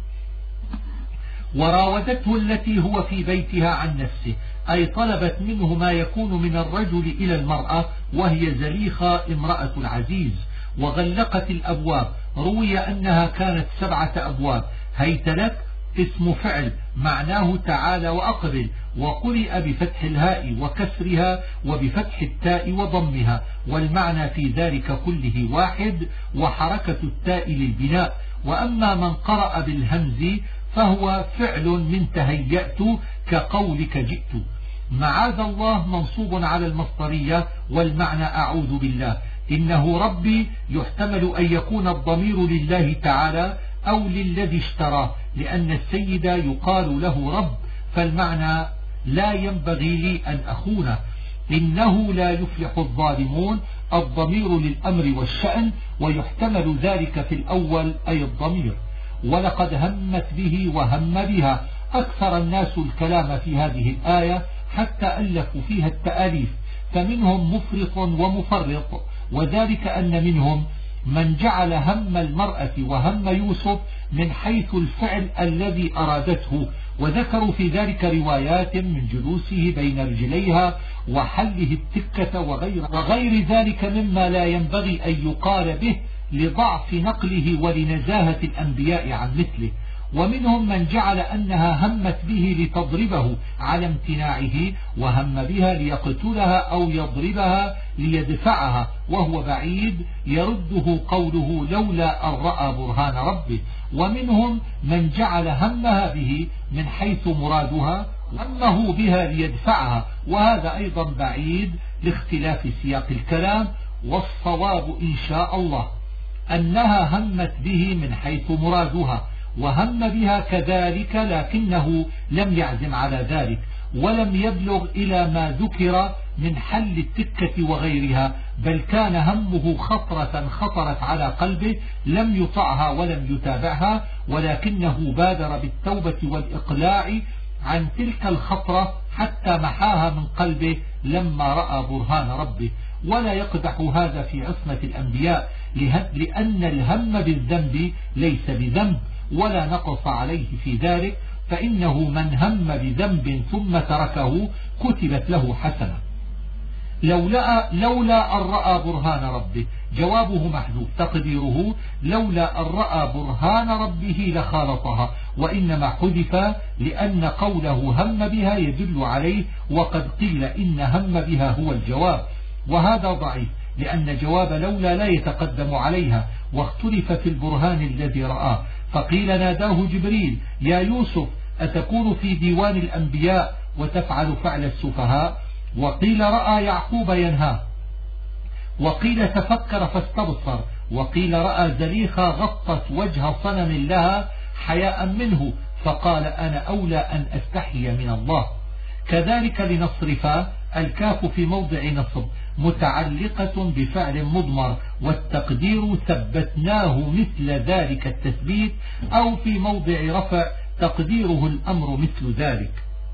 وراودته التي هو في بيتها عن نفسه، أي طلبت منه ما يكون من الرجل إلى المرأة، وهي زليخة امرأة العزيز. وغلقت الأبواب، روي أنها كانت 7 أبواب. هيت لك اسم فعل معناه تعالى وأقبل، وقرئ بفتح الهاء وكسرها وبفتح التاء وضمها، والمعنى في ذلك كله واحد، وحركة التاء للبناء. وأما من قرأ بالهمز فهو فعل من تهيأت، كقولك جئت. معاذ الله منصوب على المصدرية، والمعنى أعوذ بالله. إنه ربي يحتمل أن يكون الضمير لله تعالى أو للذي اشتراه، لأن السيد يقال له رب، فالمعنى لا ينبغي لي أن أخونه. إنه لا يفلح الظالمون، الضمير للأمر والشأن، ويحتمل ذلك في الأول أي الضمير. ولقد همت به وهم بها. أكثر الناس الكلام في هذه الآية حتى ألفوا فيها التآليف، فمنهم مفرط ومفرط، وذلك أن منهم من جعل هم المرأة وهم يوسف من حيث الفعل الذي أرادته، وذكروا في ذلك روايات من جلوسه بين رجليها وحله التكة وغير ذلك مما لا ينبغي أن يقال به لضعف نقله ولنزاهة الأنبياء عن مثله. ومنهم من جعل أنها همت به لتضربه على امتناعه، وهم بها ليقتلها أو يضربها ليدفعها، وهو بعيد، يرده قوله لولا أن رأى برهان ربه. ومنهم من جعل همها به من حيث مرادها، همه بها ليدفعها، وهذا أيضا بعيد لاختلاف سياق الكلام. والصواب إن شاء الله أنها همت به من حيث مرادها، وهم بها كذلك، لكنه لم يعزم على ذلك، ولم يبلغ إلى ما ذكر من حل التكة وغيرها، بل كان همه خطرة خطرت على قلبه لم يطعها ولم يتابعها، ولكنه بادر بالتوبة والإقلاع عن تلك الخطرة حتى محاها من قلبه لما رأى برهان ربه. ولا يقدح هذا في عصمة الأنبياء، لأن الهم بالذنب ليس بذنب ولا نقص عليه في ذلك، فإنه من هم بذنب ثم تركه كتبت له حسنة. لولا أن رأى برهان ربه، جوابه محذوف تقديره لولا أن رأى برهان ربه لخالطها، وإنما حذف لأن قوله هم بها يدل عليه، وقد قيل إن هم بها هو الجواب، وهذا ضعيف لأن جواب لولا لا يتقدم عليها، واختلف في البرهان الذي رآه. فقيل ناداه جبريل يا يوسف أتكون في ديوان الأنبياء وتفعل فعل السفهاء. وقيل رأى يعقوب ينهاه، وقيل تفكر فاستبصر، وقيل رأى زليخة غطت وجه صنم لها حياء منه فقال أنا أولى أن أستحي من الله. كذلك لنصرف الكاف في موضع نصب متعلقة بفعل مضمر، والتقدير ثبتناه مثل ذلك التثبيت، أو في موضع رفع تقديره الأمر مثل ذلك.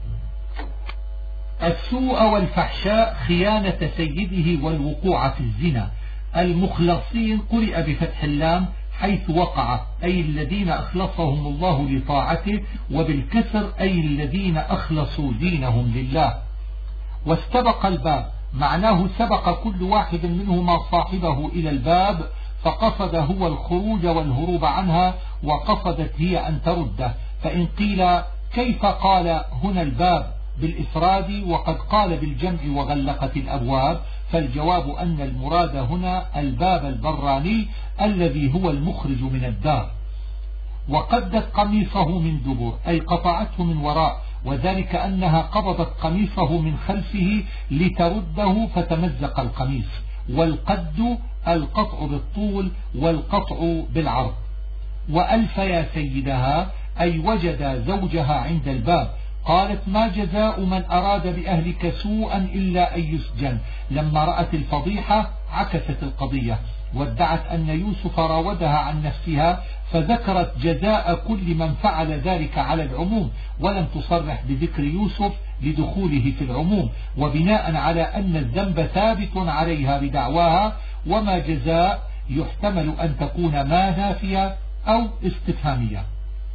السوء والفحشاء خيانة سيده والوقوع في الزنا. المخلصين قرئ بفتح اللام حيث وقع، أي الذين أخلصهم الله لطاعته، وبالكسر أي الذين أخلصوا دينهم لله. واستبق الباب معناه سبق كل واحد منهما صاحبه إلى الباب فقصد هو الخروج والهروب عنها، وقصدت هي أن ترده. فإن قيل كيف قال هنا الباب بالإفراد وقد قال بالجمع وغلقت الأبواب، فالجواب أن المراد هنا الباب البراني الذي هو المخرج من الدار. وقدت قميصه من دبر أي قطعته من وراء، وذلك أنها قبضت قميصه من خلفه لترده فتمزق القميص. والقد القطع بالطول والقطع بالعرض. وألف يا سيدها أي وجد زوجها عند الباب. قالت ما جزاء من أراد بأهلك سوءا إلا أن يسجن. لما رأت الفضيحة عكست القضية وادعت أن يوسف راودها عن نفسها، فذكرت جزاء كل من فعل ذلك على العموم، ولم تصرح بذكر يوسف لدخوله في العموم، وبناء على أن الذنب ثابت عليها بدعواها. وما جزاء يحتمل أن تكون ما نافية أو استفهامية.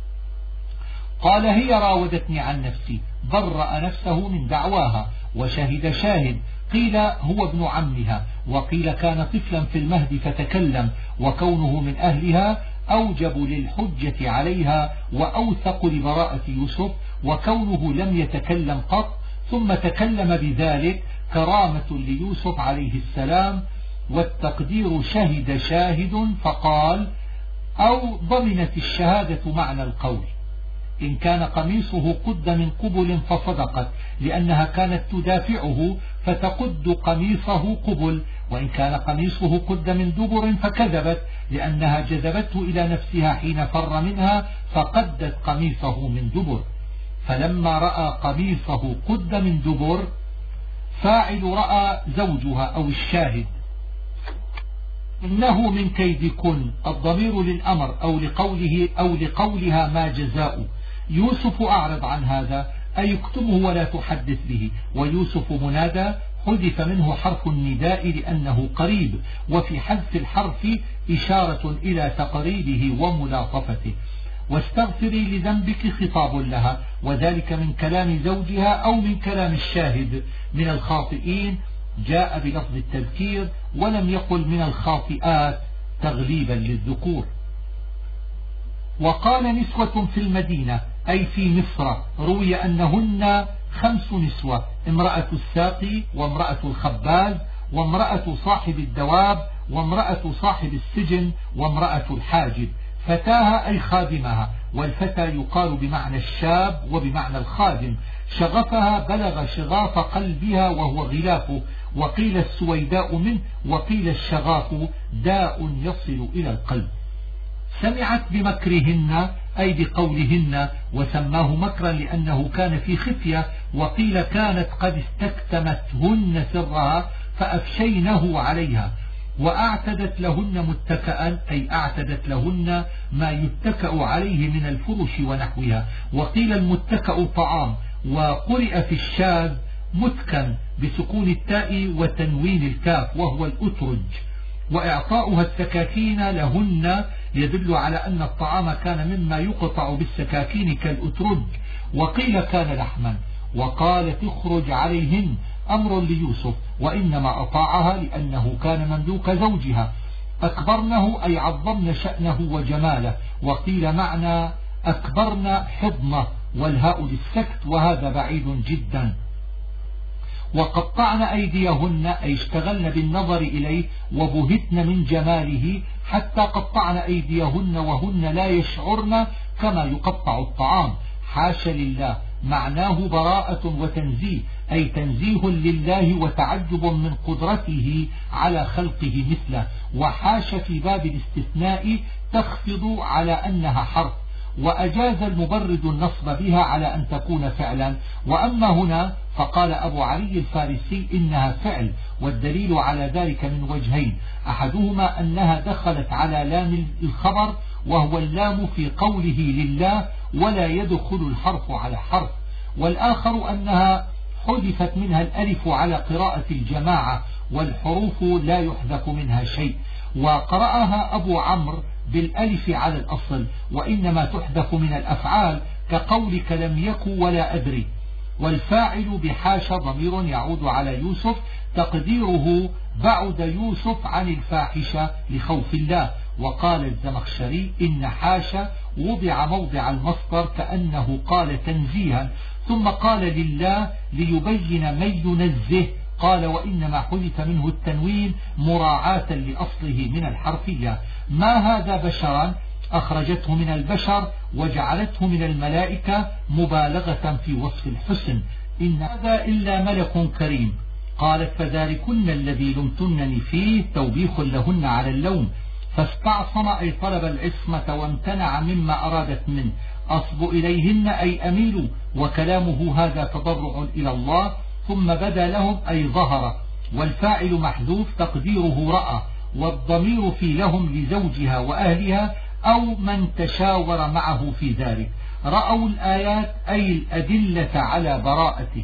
قال هي راودتني عن نفسي، برأ نفسه من دعواها. وشهد شاهد قيل هو ابن عمها، وقيل كان طفلا في المهد فتكلم، وكونه من أهلها أوجب للحجة عليها وأوثق لبراءة يوسف، وكونه لم يتكلم قط ثم تكلم بذلك كرامة ليوسف عليه السلام. والتقدير شهد شاهد فقال أو ضمنت الشهادة معنى القول. إن كان قميصه قد من قبل فصدقت لأنها كانت تدافعه فتقد قميصه قبل، وإن كان قميصه قد من دبر فكذبت لأنها جذبته إلى نفسها حين فر منها فقدت قميصه من دبر. فلما رأى قميصه قد من دبر، فاعل رأى زوجها أو الشاهد. إنه من كيدكن الضمير للأمر أو لقولها ما جزاء. يوسف أعرض عن هذا أي اكتمه ولا تحدث به. ويوسف منادى حذف منه حرف النداء لأنه قريب، وفي حذف الحرف إشارة إلى تقريبه وملاطفته. واستغفري لذنبك خطاب لها، وذلك من كلام زوجها أو من كلام الشاهد. من الخاطئين جاء بلفظ التذكير ولم يقل من الخاطئات تغليبا للذكور. وقال نسوة في المدينة أي في مصر، روي أنهن 5 نسوة: امرأة الساقي، وامرأة الخباز، وامرأة صاحب الدواب، وامرأة صاحب السجن، وامرأة الحاجب. فتاها أي خادمها، والفتى يقال بمعنى الشاب وبمعنى الخادم. شغفها بلغ شغاف قلبها وهو غلافه، وقيل السويداء منه، وقيل الشغاف داء يصل إلى القلب. سمعت بمكرهن أي بقولهن، وسماه مكرا لأنه كان في خفية. وقيل كانت قد استكتمتهن سرها فأفشينه عليها. وأعتدت لهن متكئا أي أعتدت لهن ما يتكأ عليه من الفرش ونحوها. وقيل المتكأ طعام، وقرئ في الشاذ متكن بسكون التاء وتنوين الكاف وهو الأترج. وإعطاؤها السكاكين لهن يدل على أن الطعام كان مما يقطع بالسكاكين كالأترج. وقيل كان لحما. وقالت اخرج عليهن أمر ليوسف، وإنما أطاعها لأنه كان مملوك زوجها. أكبرنه أي عظمن شأنه وجماله. وقيل معنى أكبرن حضنه والهاء للسكت، وهذا بعيد جدا. وقطعن أيديهن أي اشتغلن بالنظر إليه وبهتن من جماله حتى قطعن أيديهن وهن لا يشعرن كما يقطع الطعام. حاش لله معناه براءة وتنزيه، أي تنزيه لله وتعجب من قدرته على خلقه مثله. وحاش في باب الاستثناء تخفض على أنها حرف، وأجاز المبرد النصب بها على أن تكون فعلا. وأما هنا فقال أبو علي الفارسي إنها فعل، والدليل على ذلك من وجهين: أحدهما أنها دخلت على لام الخبر، وهو اللام في قوله لله ولا يدخل الحرف على حرف، والآخر أنها حذفت منها الألف على قراءة الجماعة، والحروف لا يحذف منها شيء. وقرأها أبو عمرو بالألف على الأصل، وإنما تحذف من الأفعال كقولك لم يكن ولا أدري. والفاعل بحاش ضمير يعود على يوسف، تقديره بعد يوسف عن الفاحشة لخوف الله. وقال الزمخشري إن حاش وضع موضع المصدر كأنه قال تنزيها، ثم قال لله ليبين من ينزه، قال وإنما حذف منه التنوين مراعاة لأصله من الحرفية. ما هذا بشرا أخرجته من البشر وجعلته من الملائكة مبالغة في وصف الحسن. إن هذا إلا ملك كريم. قالت فذلكن الذي لمتنني فيه توبيخ لهن على اللوم، فاستعصم أي طلب العصمة وامتنع مما أرادت منه. أصب إليهن أي أميل، وكلامه هذا تضرع إلى الله. ثم بدا لهم أي ظهر، والفاعل محذوف تقديره رأى، والضمير في لهم لزوجها وأهلها أو من تشاور معه في ذلك. رأوا الآيات أي الأدلة على براءته.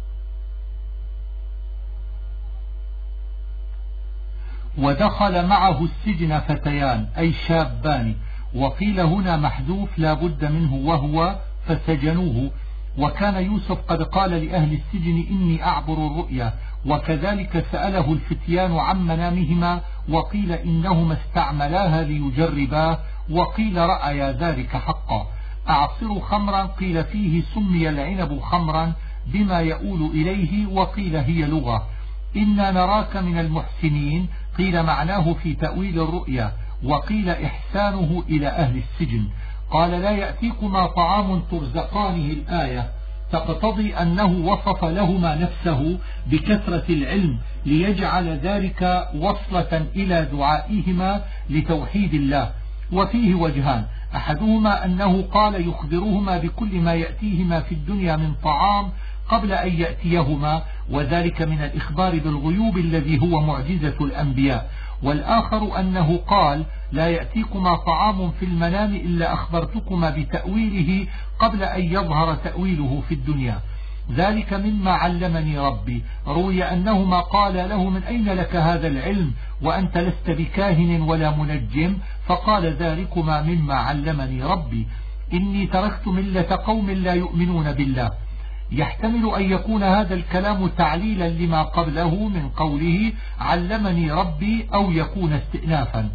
ودخل معه السجن فتيان أي شابان، وقيل هنا محذوف لا بد منه وهو فسجنوه. وكان يوسف قد قال لأهل السجن إني أعبر الرؤيا، وكذلك سأله الفتيان عن منامهما، وقيل إنهما استعملاها ليجرباه، وقيل رأيا ذلك حقا. أعصر خمرا قيل فيه سمي العنب خمرا بما يؤول إليه، وقيل هي لغة. إنا نراك من المحسنين قيل معناه في تأويل الرؤيا، وقيل إحسانه إلى أهل السجن. قال لا يأتيكما طعام ترزقانه الآية تقتضي أنه وصف لهما نفسه بكثرة العلم ليجعل ذلك وصلة إلى دعائهما لتوحيد الله. وفيه وجهان: أحدهما أنه قال يخبرهما بكل ما يأتيهما في الدنيا من طعام قبل أن يأتيهما، وذلك من الإخبار بالغيوب الذي هو معجزة الأنبياء. والآخر أنه قال لا يأتيكما طعام في المنام إلا أخبرتكما بتأويله قبل أن يظهر تأويله في الدنيا. ذلك مما علمني ربي. روي أنهما قال له من أين لك هذا العلم وأنت لست بكاهن ولا منجم؟ فقال ذلكما مما علمني ربي. إني تركت ملة قوم لا يؤمنون بالله. يحتمل أن يكون هذا الكلام تعليلا لما قبله من قوله علمني ربي، أو يكون استئنافا.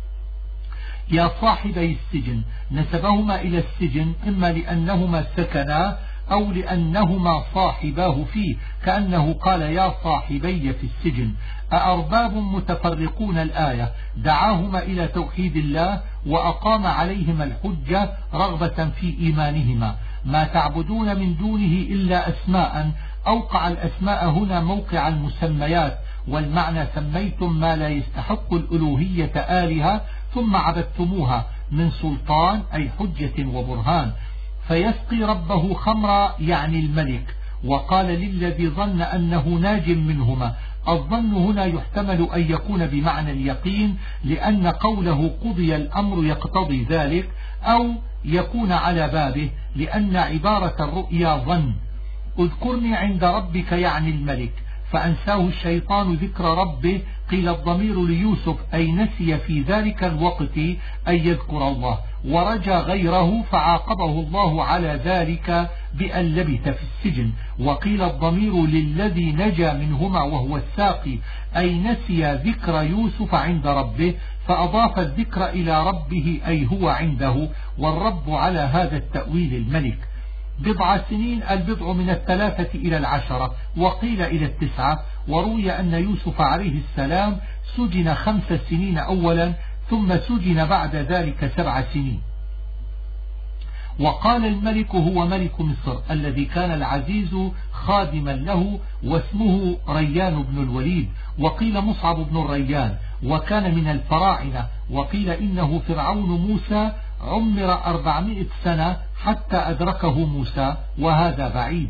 يا صاحبي السجن نسبهما إلى السجن إما لأنهما سكنا أو لأنهما صاحباه فيه، كأنه قال يا صاحبي في السجن. أأرباب متفرقون الآية دعاهما إلى توحيد الله وأقام عليهما الحجة رغبة في إيمانهما. ما تعبدون من دونه إلا أسماء. أوقع الأسماء هنا موقع المسميات، والمعنى سميتم ما لا يستحق الألوهية آلهة ثم عبدتموها من سلطان أي حجة وبرهان. فيسقي ربه خمرا يعني الملك. وقال للذي ظن أنه ناج منهما. الظن هنا يحتمل أن يكون بمعنى اليقين، لأن قوله قضي الأمر يقتضي ذلك، أو يكون على بابه، لأن عبارة الرؤيا ظن. اذكرني عند ربك يعني الملك، فأنساه الشيطان ذكر ربه. قيل الضمير ليوسف أي نسي في ذلك الوقت أن يذكر الله، ورجى غيره فعاقبه الله على ذلك بأن لبث في السجن. وقيل الضمير للذي نجا منهما وهو الساقي أي نسي ذكر يوسف عند ربه، فأضاف الذكر إلى ربه أي هو عنده، والرب على هذا التأويل الملك. بضع سنين البضع من 3 إلى 10، وقيل إلى 9. وروي أن يوسف عليه السلام سجن 5 سنين أولا، ثم سجن بعد ذلك 7 سنين. وقال الملك هو ملك مصر الذي كان العزيز خادما له واسمه ريان بن الوليد، وقيل مصعب بن الريان، وكان من الفراعنة، وقيل إنه فرعون موسى عمر 400 سنة حتى أدركه موسى، وهذا بعيد.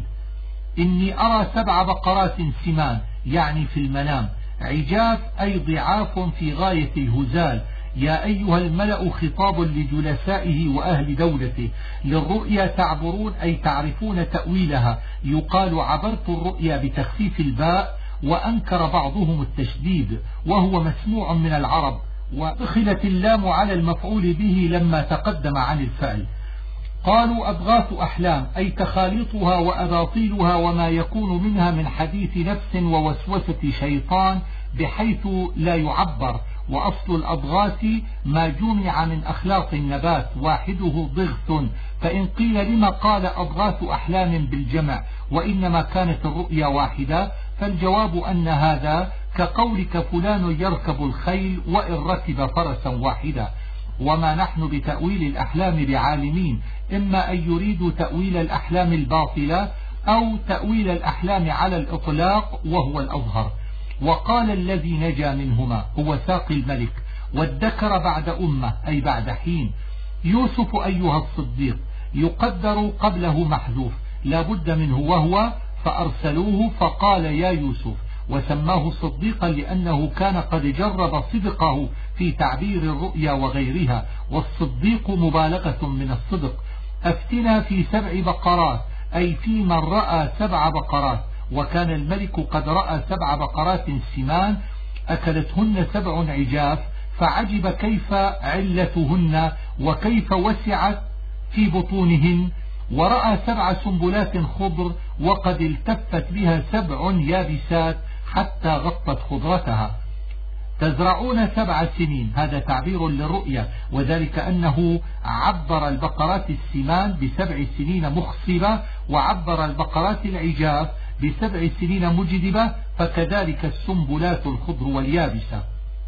إني أرى 7 بقرات سمان، يعني في المنام، عجاف أي ضعاف في غاية الهزال. يا أيها الملأ خطاب لجلسائه وأهل دولته، للرؤيا تعبرون أي تعرفون تأويلها. يقال عبرت الرؤيا بتخفيف الباء، وأنكر بعضهم التشديد وهو مسموع من العرب، ودخلت اللام على المفعول به لما تقدم عن الفعل. قالوا أضغاث أحلام أي تخاليطها وأباطيلها وما يكون منها من حديث نفس ووسوسة شيطان بحيث لا يعبر. وأصل الأضغاث ما جمع من أخلاط النبات واحده ضغث، فإن قيل لما قال أضغاث أحلام بالجمع وإنما كانت الرؤيا واحدة، فالجواب أن هذا كقولك فلان يركب الخيل وإن ركب فرسا واحدا. وما نحن بتأويل الأحلام بعالمين، إما أن يريدوا تأويل الأحلام الباطلة أو تأويل الأحلام على الإطلاق وهو الأظهر. وقال الذي نجا منهما هو ساقي الملك، وادكر بعد أمة أي بعد حين. يوسف أيها الصديق يقدر قبله محذوف لا بد منه وهو، فأرسلوه فقال يا يوسف، وسماه صديقا لأنه كان قد جرب صدقه في تعبير الرؤيا وغيرها، والصديق مبالغة من الصدق. أفتنا في 7 بقرات أي في من رأى 7 بقرات، وكان الملك قد رأى 7 بقرات سمان أكلتهن 7 عجاف، فعجب كيف علتهن وكيف وسعت في بطونهن. ورأى 7 سنبلات خضر وقد التفت بها 7 يابسات حتى غطت خضرتها. تزرعون 7 سنين، هذا تعبير للرؤيا، وذلك أنه عبر البقرات السمان ب7 سنين مخصبة، وعبر البقرات العجاف ب7 سنين مجدبة، فكذلك السنبلات الخضر واليابسة.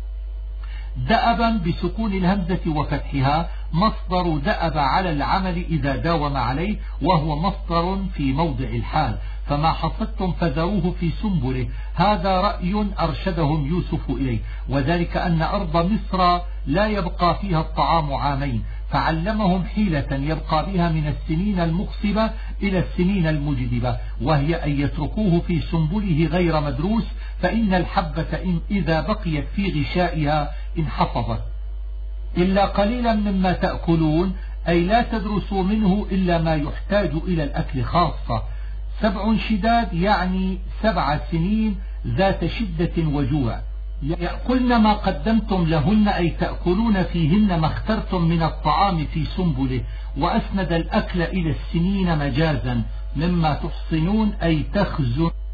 دأبا بسكون الهمزة وفتحها مصدر دأب على العمل إذا داوم عليه، وهو مصدر في موضع الحال. فما حصدتم فذروه في سنبله، هذا رأي أرشدهم يوسف إليه، وذلك أن أرض مصر لا يبقى فيها الطعام عامين، فعلمهم حيلة يبقى بها من السنين المخصبة إلى السنين المجدبة، وهي أن يتركوه في سنبله غير مدروس، فإن الحبة إذا بقيت في غشائها انحفظت. إلا قليلا مما تأكلون أي لا تدرسوا منه إلا ما يحتاج إلى الأكل خاصة. 7 شداد يعني 7 سنين ذات شدة وجوع. يأكلن ما قدمتم لهن أي تأكلون فيهن ما اخترتم من الطعام في سنبله، وأسند الأكل إلى السنين مجازا، مما تحصنون أي تخزن.